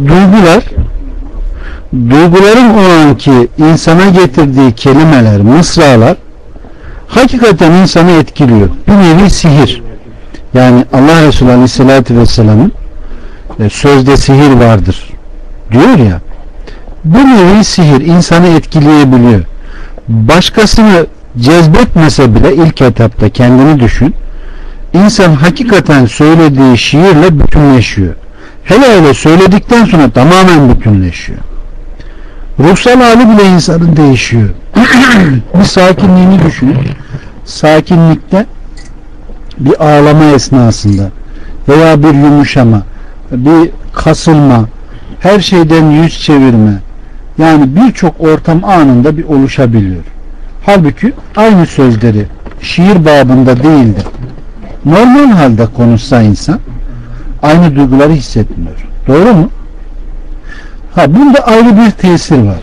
duyguların o anki insana getirdiği kelimeler, mısralar hakikaten insanı etkiliyor. Bir nevi sihir. Yani Allah Resulü Aleyhisselatü Vesselam'ın sözde sihir vardır diyor ya, bu nevi sihir insanı etkileyebiliyor. Başkasını cezbetmese bile ilk etapta kendini düşün. İnsan hakikaten söylediği şiirle bütünleşiyor. Hele söyledikten sonra tamamen bütünleşiyor. Ruhsal hali bile insanın değişiyor. Bir sakinliğini düşünün. Sakinlikte bir ağlama esnasında veya bir yumuşama, bir kasılma, her şeyden yüz çevirme, yani birçok ortam anında bir oluşabiliyor. Halbuki aynı sözleri şiir babında değildir. Normal halde konuşsa insan aynı duyguları hissetmiyor. Doğru mu? Bunda ayrı bir tesir var.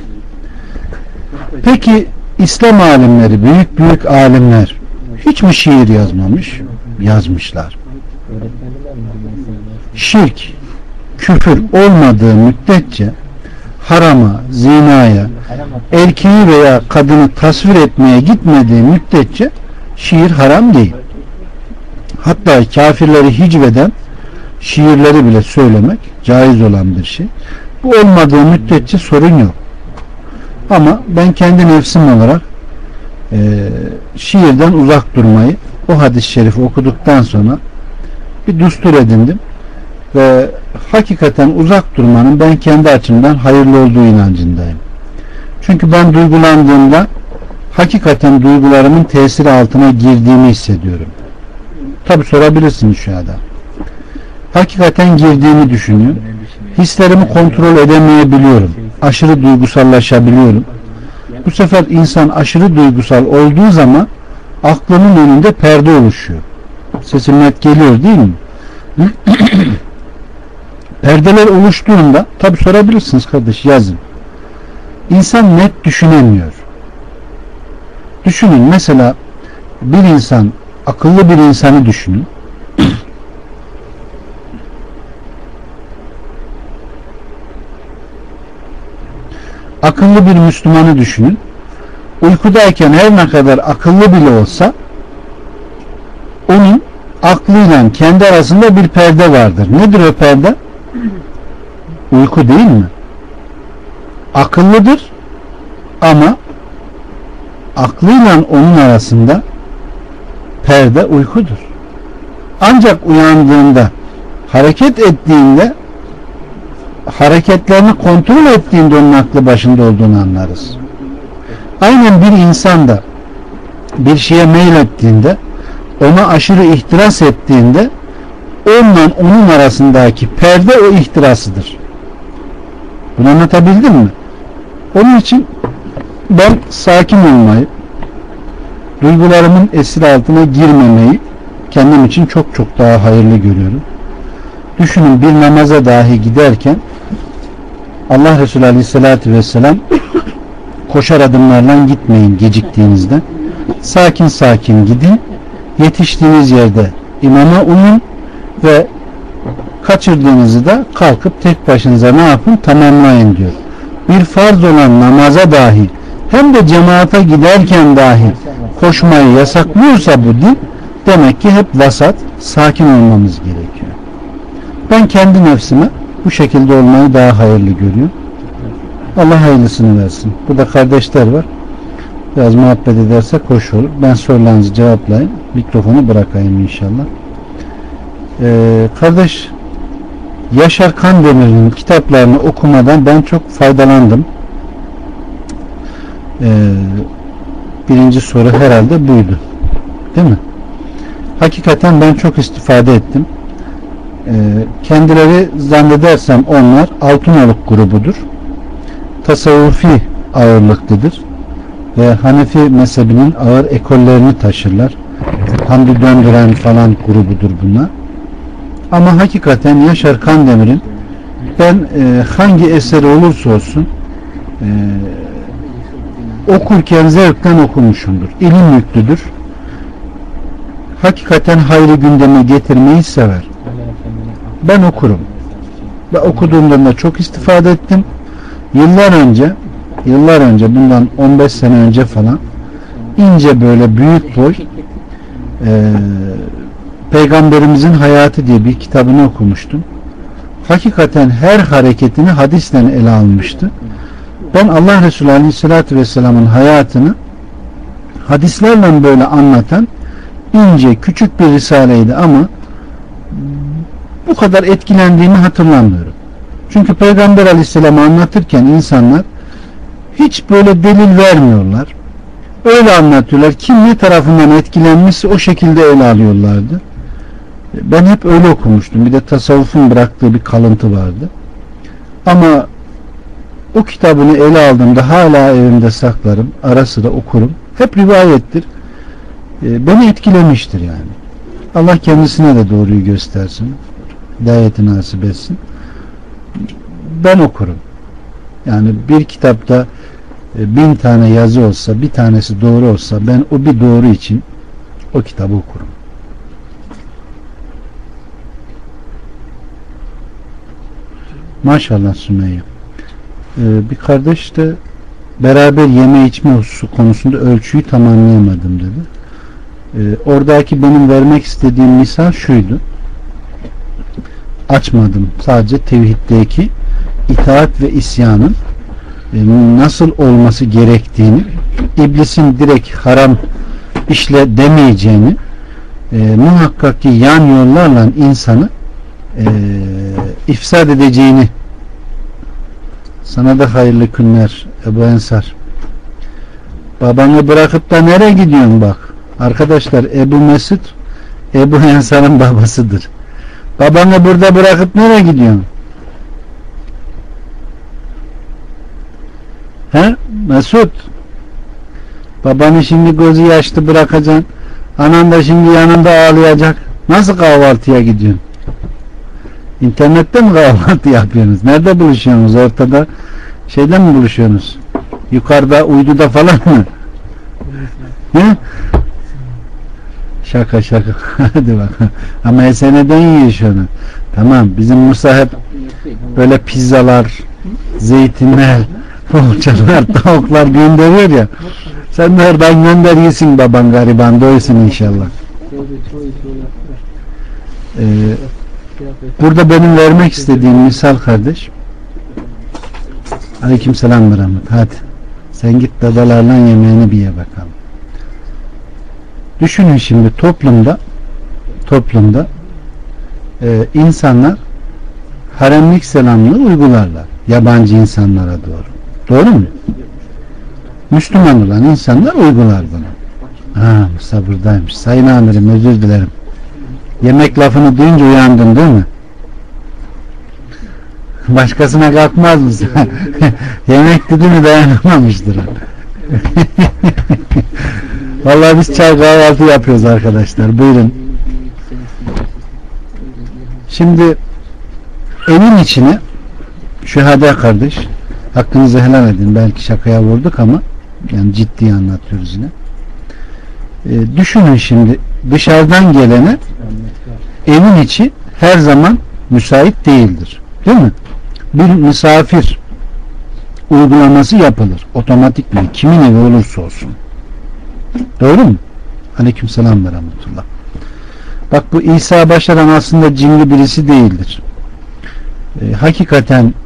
Peki İslam alimleri, büyük alimler hiç mi şiir yazmamış? Yazmışlar. Şirk, küfür olmadığı müddetçe harama, zinaya, erkeği veya kadını tasvir etmeye gitmediği müddetçe şiir haram değil. Hatta kafirleri hicveden şiirleri bile söylemek caiz olan bir şey. Bu olmadığı müddetçe sorun yok. Ama ben kendi nefsim olarak şiirden uzak durmayı o hadis-i şerifi okuduktan sonra bir düstur edindim ve hakikaten uzak durmanın ben kendi açımdan hayırlı olduğu inancındayım. Çünkü ben duygulandığımda hakikaten duygularımın tesiri altına girdiğimi hissediyorum. Tabi sorabilirsiniz şu anda. Hakikaten girdiğimi düşünüyorum. Hislerimi kontrol edemeyebiliyorum. Aşırı duygusallaşabiliyorum. Bu sefer insan aşırı duygusal olduğu zaman aklının önünde perde oluşuyor. Sesim net geliyor değil mi? Perdeler oluştuğunda tabi sorabilirsiniz kardeş, yazın. İnsan net düşünemiyor. Düşünün mesela bir insan, akıllı bir insanı düşünün. Akıllı bir Müslümanı düşünün. Uykudayken her ne kadar akıllı bile olsa onun aklıyla kendi arasında bir perde vardır. Nedir o perde? Uyku değil mi? Akıllıdır ama aklıyla onun arasında perde uykudur. Ancak uyandığında, hareket ettiğinde, hareketlerini kontrol ettiğinde onun aklı başında olduğunu anlarız. Aynen bir insan da bir şeye meylettiğinde, ona aşırı ihtiras ettiğinde onunla onun arasındaki perde o ihtirasıdır. Bunu anlatabildim mi? Onun için ben sakin olmayı, duygularımın esir altına girmemeyi kendim için çok daha hayırlı görüyorum. Düşünün, bir namaza dahi giderken Allah Resulü Aleyhisselatü Vesselam koşar adımlarla gitmeyin geciktiğinizde. Sakin gidin. Yetiştiğiniz yerde imama uyun ve kaçırdığınızı da kalkıp tek başınıza ne yapın? Tamamlayın diyor. Bir farz olan namaza dahi hem de cemaate giderken dahi koşmayı yasaklıyorsa bu din, demek ki hep vasat, sakin olmamız gerekiyor. Ben kendi nefsime bu şekilde olmayı daha hayırlı görüyorum. Allah hayırlısını versin. Burada kardeşler var. Biraz muhabbet edersek hoş olur. Ben sorularınızı cevaplayayım. Mikrofonu bırakayım inşallah. Kardeş Yaşar Kandemir'in kitaplarını okumadan ben çok faydalandım. Birinci soru herhalde buydu. Değil mi? Hakikaten ben çok istifade ettim. Kendileri zannedersem onlar Altınoluk grubudur. Tasavvufi ağırlıklıdır ve Hanefi mezhebinin ağır ekollerini taşırlar. Hamdi Döndüren falan grubudur bunlar. Ama hakikaten Yaşar Kandemir'in ben hangi eseri olursa olsun okurken zevkten okumuşumdur. İlim yüklüdür. Hakikaten hayrı gündeme getirmeyi sever. Ben okurum. Ve okuduğumdan da çok istifade ettim. Yıllar önce bundan 15 sene önce falan ince böyle büyük boy Peygamberimizin Hayatı diye bir kitabını okumuştum. Hakikaten her hareketini hadisten ele almıştı. Ben Allah Resulü Aleyhisselatü Vesselam'ın hayatını hadislerle böyle anlatan ince küçük bir risaleydi ama bu kadar etkilendiğimi hatırlamıyorum. Çünkü Peygamber Aleyhisselam'ı anlatırken insanlar hiç böyle delil vermiyorlar. Öyle anlatıyorlar. Kim ne tarafından etkilenmişse o şekilde ele alıyorlardı. Ben hep öyle okumuştum. Bir de tasavvufun bıraktığı bir kalıntı vardı. Ama o kitabını ele aldığımda hala evimde saklarım. Ara sıra okurum. Hep rivayettir. Beni etkilemiştir yani. Allah kendisine de doğruyu göstersin. Hidayeti nasip etsin. Ben okurum. Yani bir kitapta 1000 tane yazı olsa, bir tanesi doğru olsa ben o bir doğru için o kitabı okurum. Maşallah Sümeyye. Bir kardeş de beraber yeme içme hususu konusunda ölçüyü tamamlayamadım dedi. Oradaki benim vermek istediğim misal şuydu. Açmadım. Sadece tevhiddeki itaat ve isyanın nasıl olması gerektiğini, iblisin direkt haram işle demeyeceğini, muhakkak ki yan yollarla insanı ifsad edeceğini. Sana da hayırlı günler Ebu Ensar. Babanı bırakıp da nereye gidiyorsun bak. Arkadaşlar Ebu Mesud Ebu Ensar'ın babasıdır. Babanı burada bırakıp nereye gidiyorsun? He? Mesud, babanı şimdi gözü yaşlı bırakacaksın. Anan da şimdi yanında ağlayacak. Nasıl kahvaltıya gidiyorsun? İnternette mi kahvaltı yapıyorsunuz? Nerede buluşuyorsunuz? Ortada şeyden mi buluşuyorsunuz? Yukarıda uyduda falan mı? He? Şaka. Hadi bakalım. Ama seneden yiyor şunu. Tamam. Bizim Musa hep böyle pizzalar, zeytinler, poğaçalar, tavuklar gönderiyor ya. Sen de oradan gönder yesin baban gariban. Doysun inşallah. Burada benim vermek istediğim misal kardeş. Aleykümselam ve rahmet. Hadi. Sen git dadalarla yemeğini bir ye bakalım. Düşünün şimdi toplumda insanlar haremlik selamlığı uygularlar. Yabancı insanlara doğru. Doğru mu? Müslüman olan insanlar uygular bunu. Ha, Musa buradaymış. Sayın amirim özür dilerim. Yemek lafını duyunca uyandın değil mi? Başkasına kalkmaz mısın? Yemek dedi mi dayanamamıştır. Vallahi biz çay kahvaltı yapıyoruz arkadaşlar. Buyurun. Şimdi evin içine şühada kardeş hakkınızı helal edin. Belki şakaya vurduk ama yani ciddi anlatıyoruz yine. Düşünün şimdi dışarıdan gelene evin içi her zaman müsait değildir. Değil mi? Bir misafir uygulaması yapılır. Otomatikman kimin evi olursa olsun. Doğru mu? Aleykümselam ve rahmetullah. Bak bu İsa Başaran aslında cinli birisi değildir. Hakikaten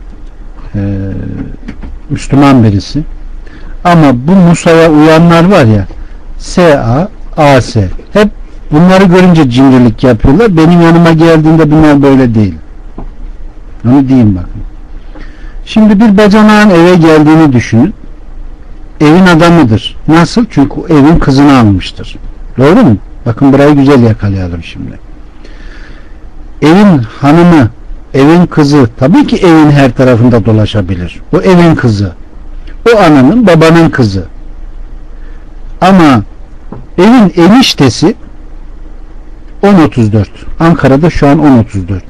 Müslüman birisi. Ama bu Musa'ya uyanlar var ya S.A. A.S. hep bunları görünce cimrilik yapıyorlar. Benim yanıma geldiğinde bunlar böyle değil. Onu diyeyim bakın. Şimdi bir bacanağın eve geldiğini düşünün. Evin adamıdır. Nasıl? Çünkü o evin kızını almıştır. Doğru mu? Bakın burayı güzel yakalayalım şimdi. Evin hanımı, evin kızı tabii ki evin her tarafında dolaşabilir. O evin kızı. o ananın babanın kızı. Ama evin eniştesi 10.34. Ankara'da şu an 10.34.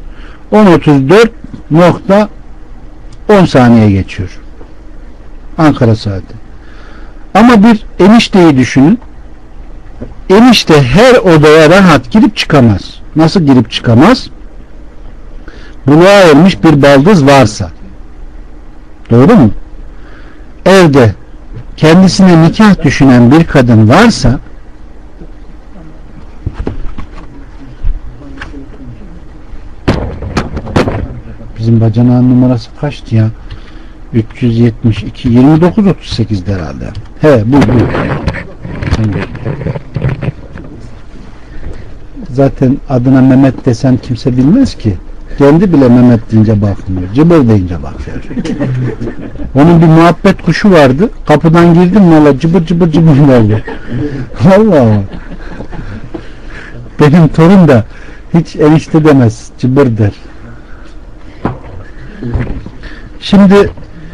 10.34.10 saniye geçiyor. Ankara saati. Ama bir enişteyi düşünün. Enişte her odaya rahat girip çıkamaz. Nasıl girip çıkamaz? Buluğa ermiş bir baldız varsa. Doğru mu? Evde kendisine nikah düşünen bir kadın varsa bizim bacanağın numarası kaçtı ya? 372 29 38 herhalde. He bu. Zaten adına Mehmet desem kimse bilmez ki. Kendi bile Mehmet deyince bakmıyor. Cıbır deyince bakıyor. Onun bir muhabbet kuşu vardı. Kapıdan girdim valla cıbır cıbır cıbır oldu. Vallahi. Benim torun da hiç enişte demez. Cıbır der. Şimdi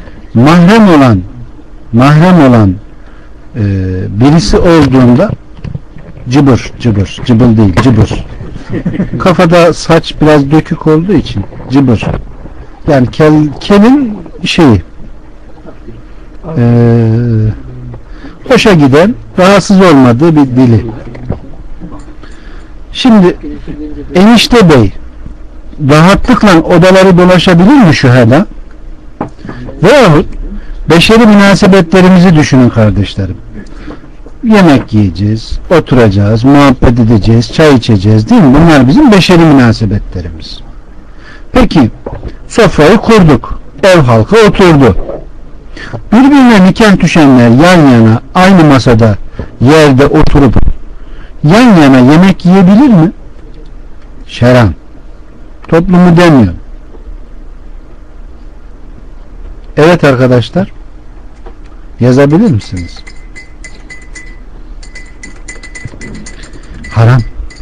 mahrem olan birisi olduğunda cıbır değil cıbır. Kafada saç biraz dökük olduğu için cıbır. Yani kelin şeyi hoşa giden, rahatsız olmadığı bir dili. Şimdi enişte bey rahatlıkla odaları dolaşabilir mi şüheda? Veyahut beşeri münasebetlerimizi düşünün kardeşlerim. Yemek yiyeceğiz, oturacağız, muhabbet edeceğiz, çay içeceğiz değil mi? Bunlar bizim beşeri münasebetlerimiz. Peki sofrayı kurduk, ev halkı oturdu. Birbirine nikah düşenler yan yana aynı masada yerde oturup yan yana yemek yiyebilir mi? Şeran. Toplumu demiyor. Evet arkadaşlar, yazabilir misiniz? Haram.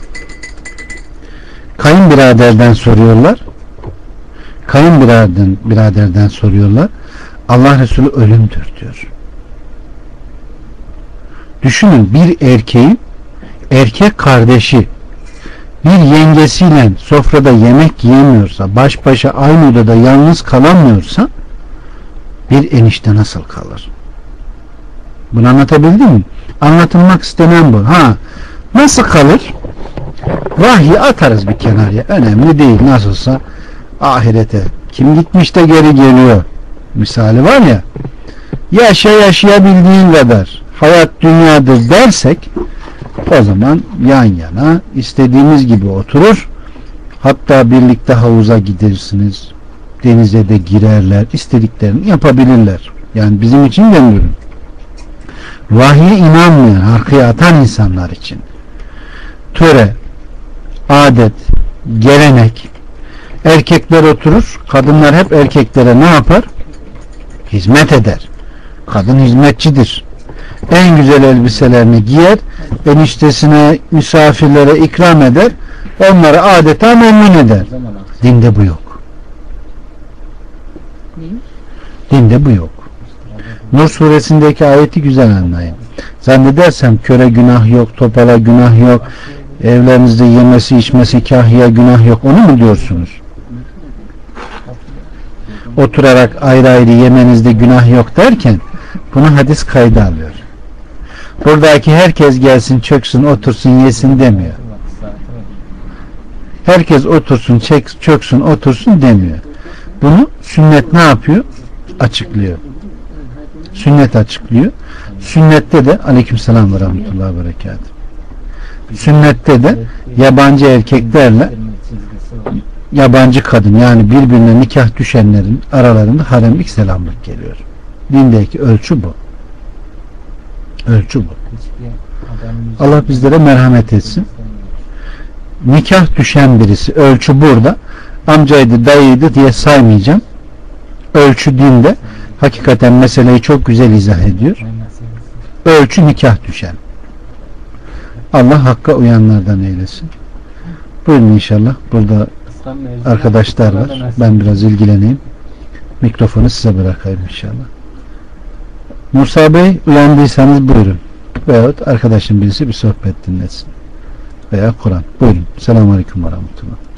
Kayınbiraderden soruyorlar. Kayınbiraderden soruyorlar. Allah Resulü ölümdür diyor. Düşünün, bir erkeğin erkek kardeşi bir yengesiyle sofrada yemek yiyemiyorsa, baş başa aynı odada yalnız kalamıyorsa bir enişte nasıl kalır? Bunu anlatabildim mi? Anlatılmak istenen bu. Nasıl kalır? Vahyi atarız bir kenarya. Önemli değil. Nasılsa ahirete. Kim gitmiş de geri geliyor. Misali var ya. Yaşayabildiğin kadar hayat dünyadır dersek o zaman yan yana istediğimiz gibi oturur. Hatta birlikte havuza gidersiniz. Denize de girerler. İstediklerini yapabilirler. Yani bizim için demiyorum. Vahye inanmayan, arkaya atan insanlar için töre, adet, gelenek, erkekler oturur, kadınlar hep erkeklere ne yapar? Hizmet eder. Kadın hizmetçidir. En güzel elbiselerini giyer, eniştesine, misafirlere ikram eder, onları adeta memnun eder. Dinde bu yok. Dinde bu yok. Nur suresindeki ayeti güzel anlayın. Zannedersem köre günah yok, topala günah yok, evlerinizde yemesi içmesi kahya günah yok, onu mu diyorsunuz? Oturarak ayrı ayrı yemenizde günah yok derken bunu hadis kayda alıyor. Buradaki herkes gelsin, çöksün, otursun, yesin demiyor. Herkes otursun, çöksün, otursun demiyor. Bunu sünnet ne yapıyor? Açıklıyor. Sünnet açıklıyor. Sünnette de aleykümselam ve rahmetullahi ve berekatuhu. Sünnette de yabancı erkeklerle yabancı kadın, yani birbirine nikah düşenlerin aralarında haremlik selamlık geliyor. Dindeki ölçü bu. Ölçü bu. Allah bizlere merhamet etsin. Nikah düşen birisi, ölçü burada. Amcaydı, dayıydı diye saymayacağım. Ölçü dinde hakikaten meseleyi çok güzel izah ediyor. Ölçü nikah düşen. Allah hakka uyanlardan eylesin. Buyurun inşallah. Burada arkadaşlar var. Ben biraz ilgileneyim. Mikrofonu size bırakayım inşallah. Musa Bey, uyandıysanız buyurun. Veyahut arkadaşın birisi bir sohbet dinletsin. Veya Kur'an. Buyurun. Selamun Aleyküm ve Rahmetullah.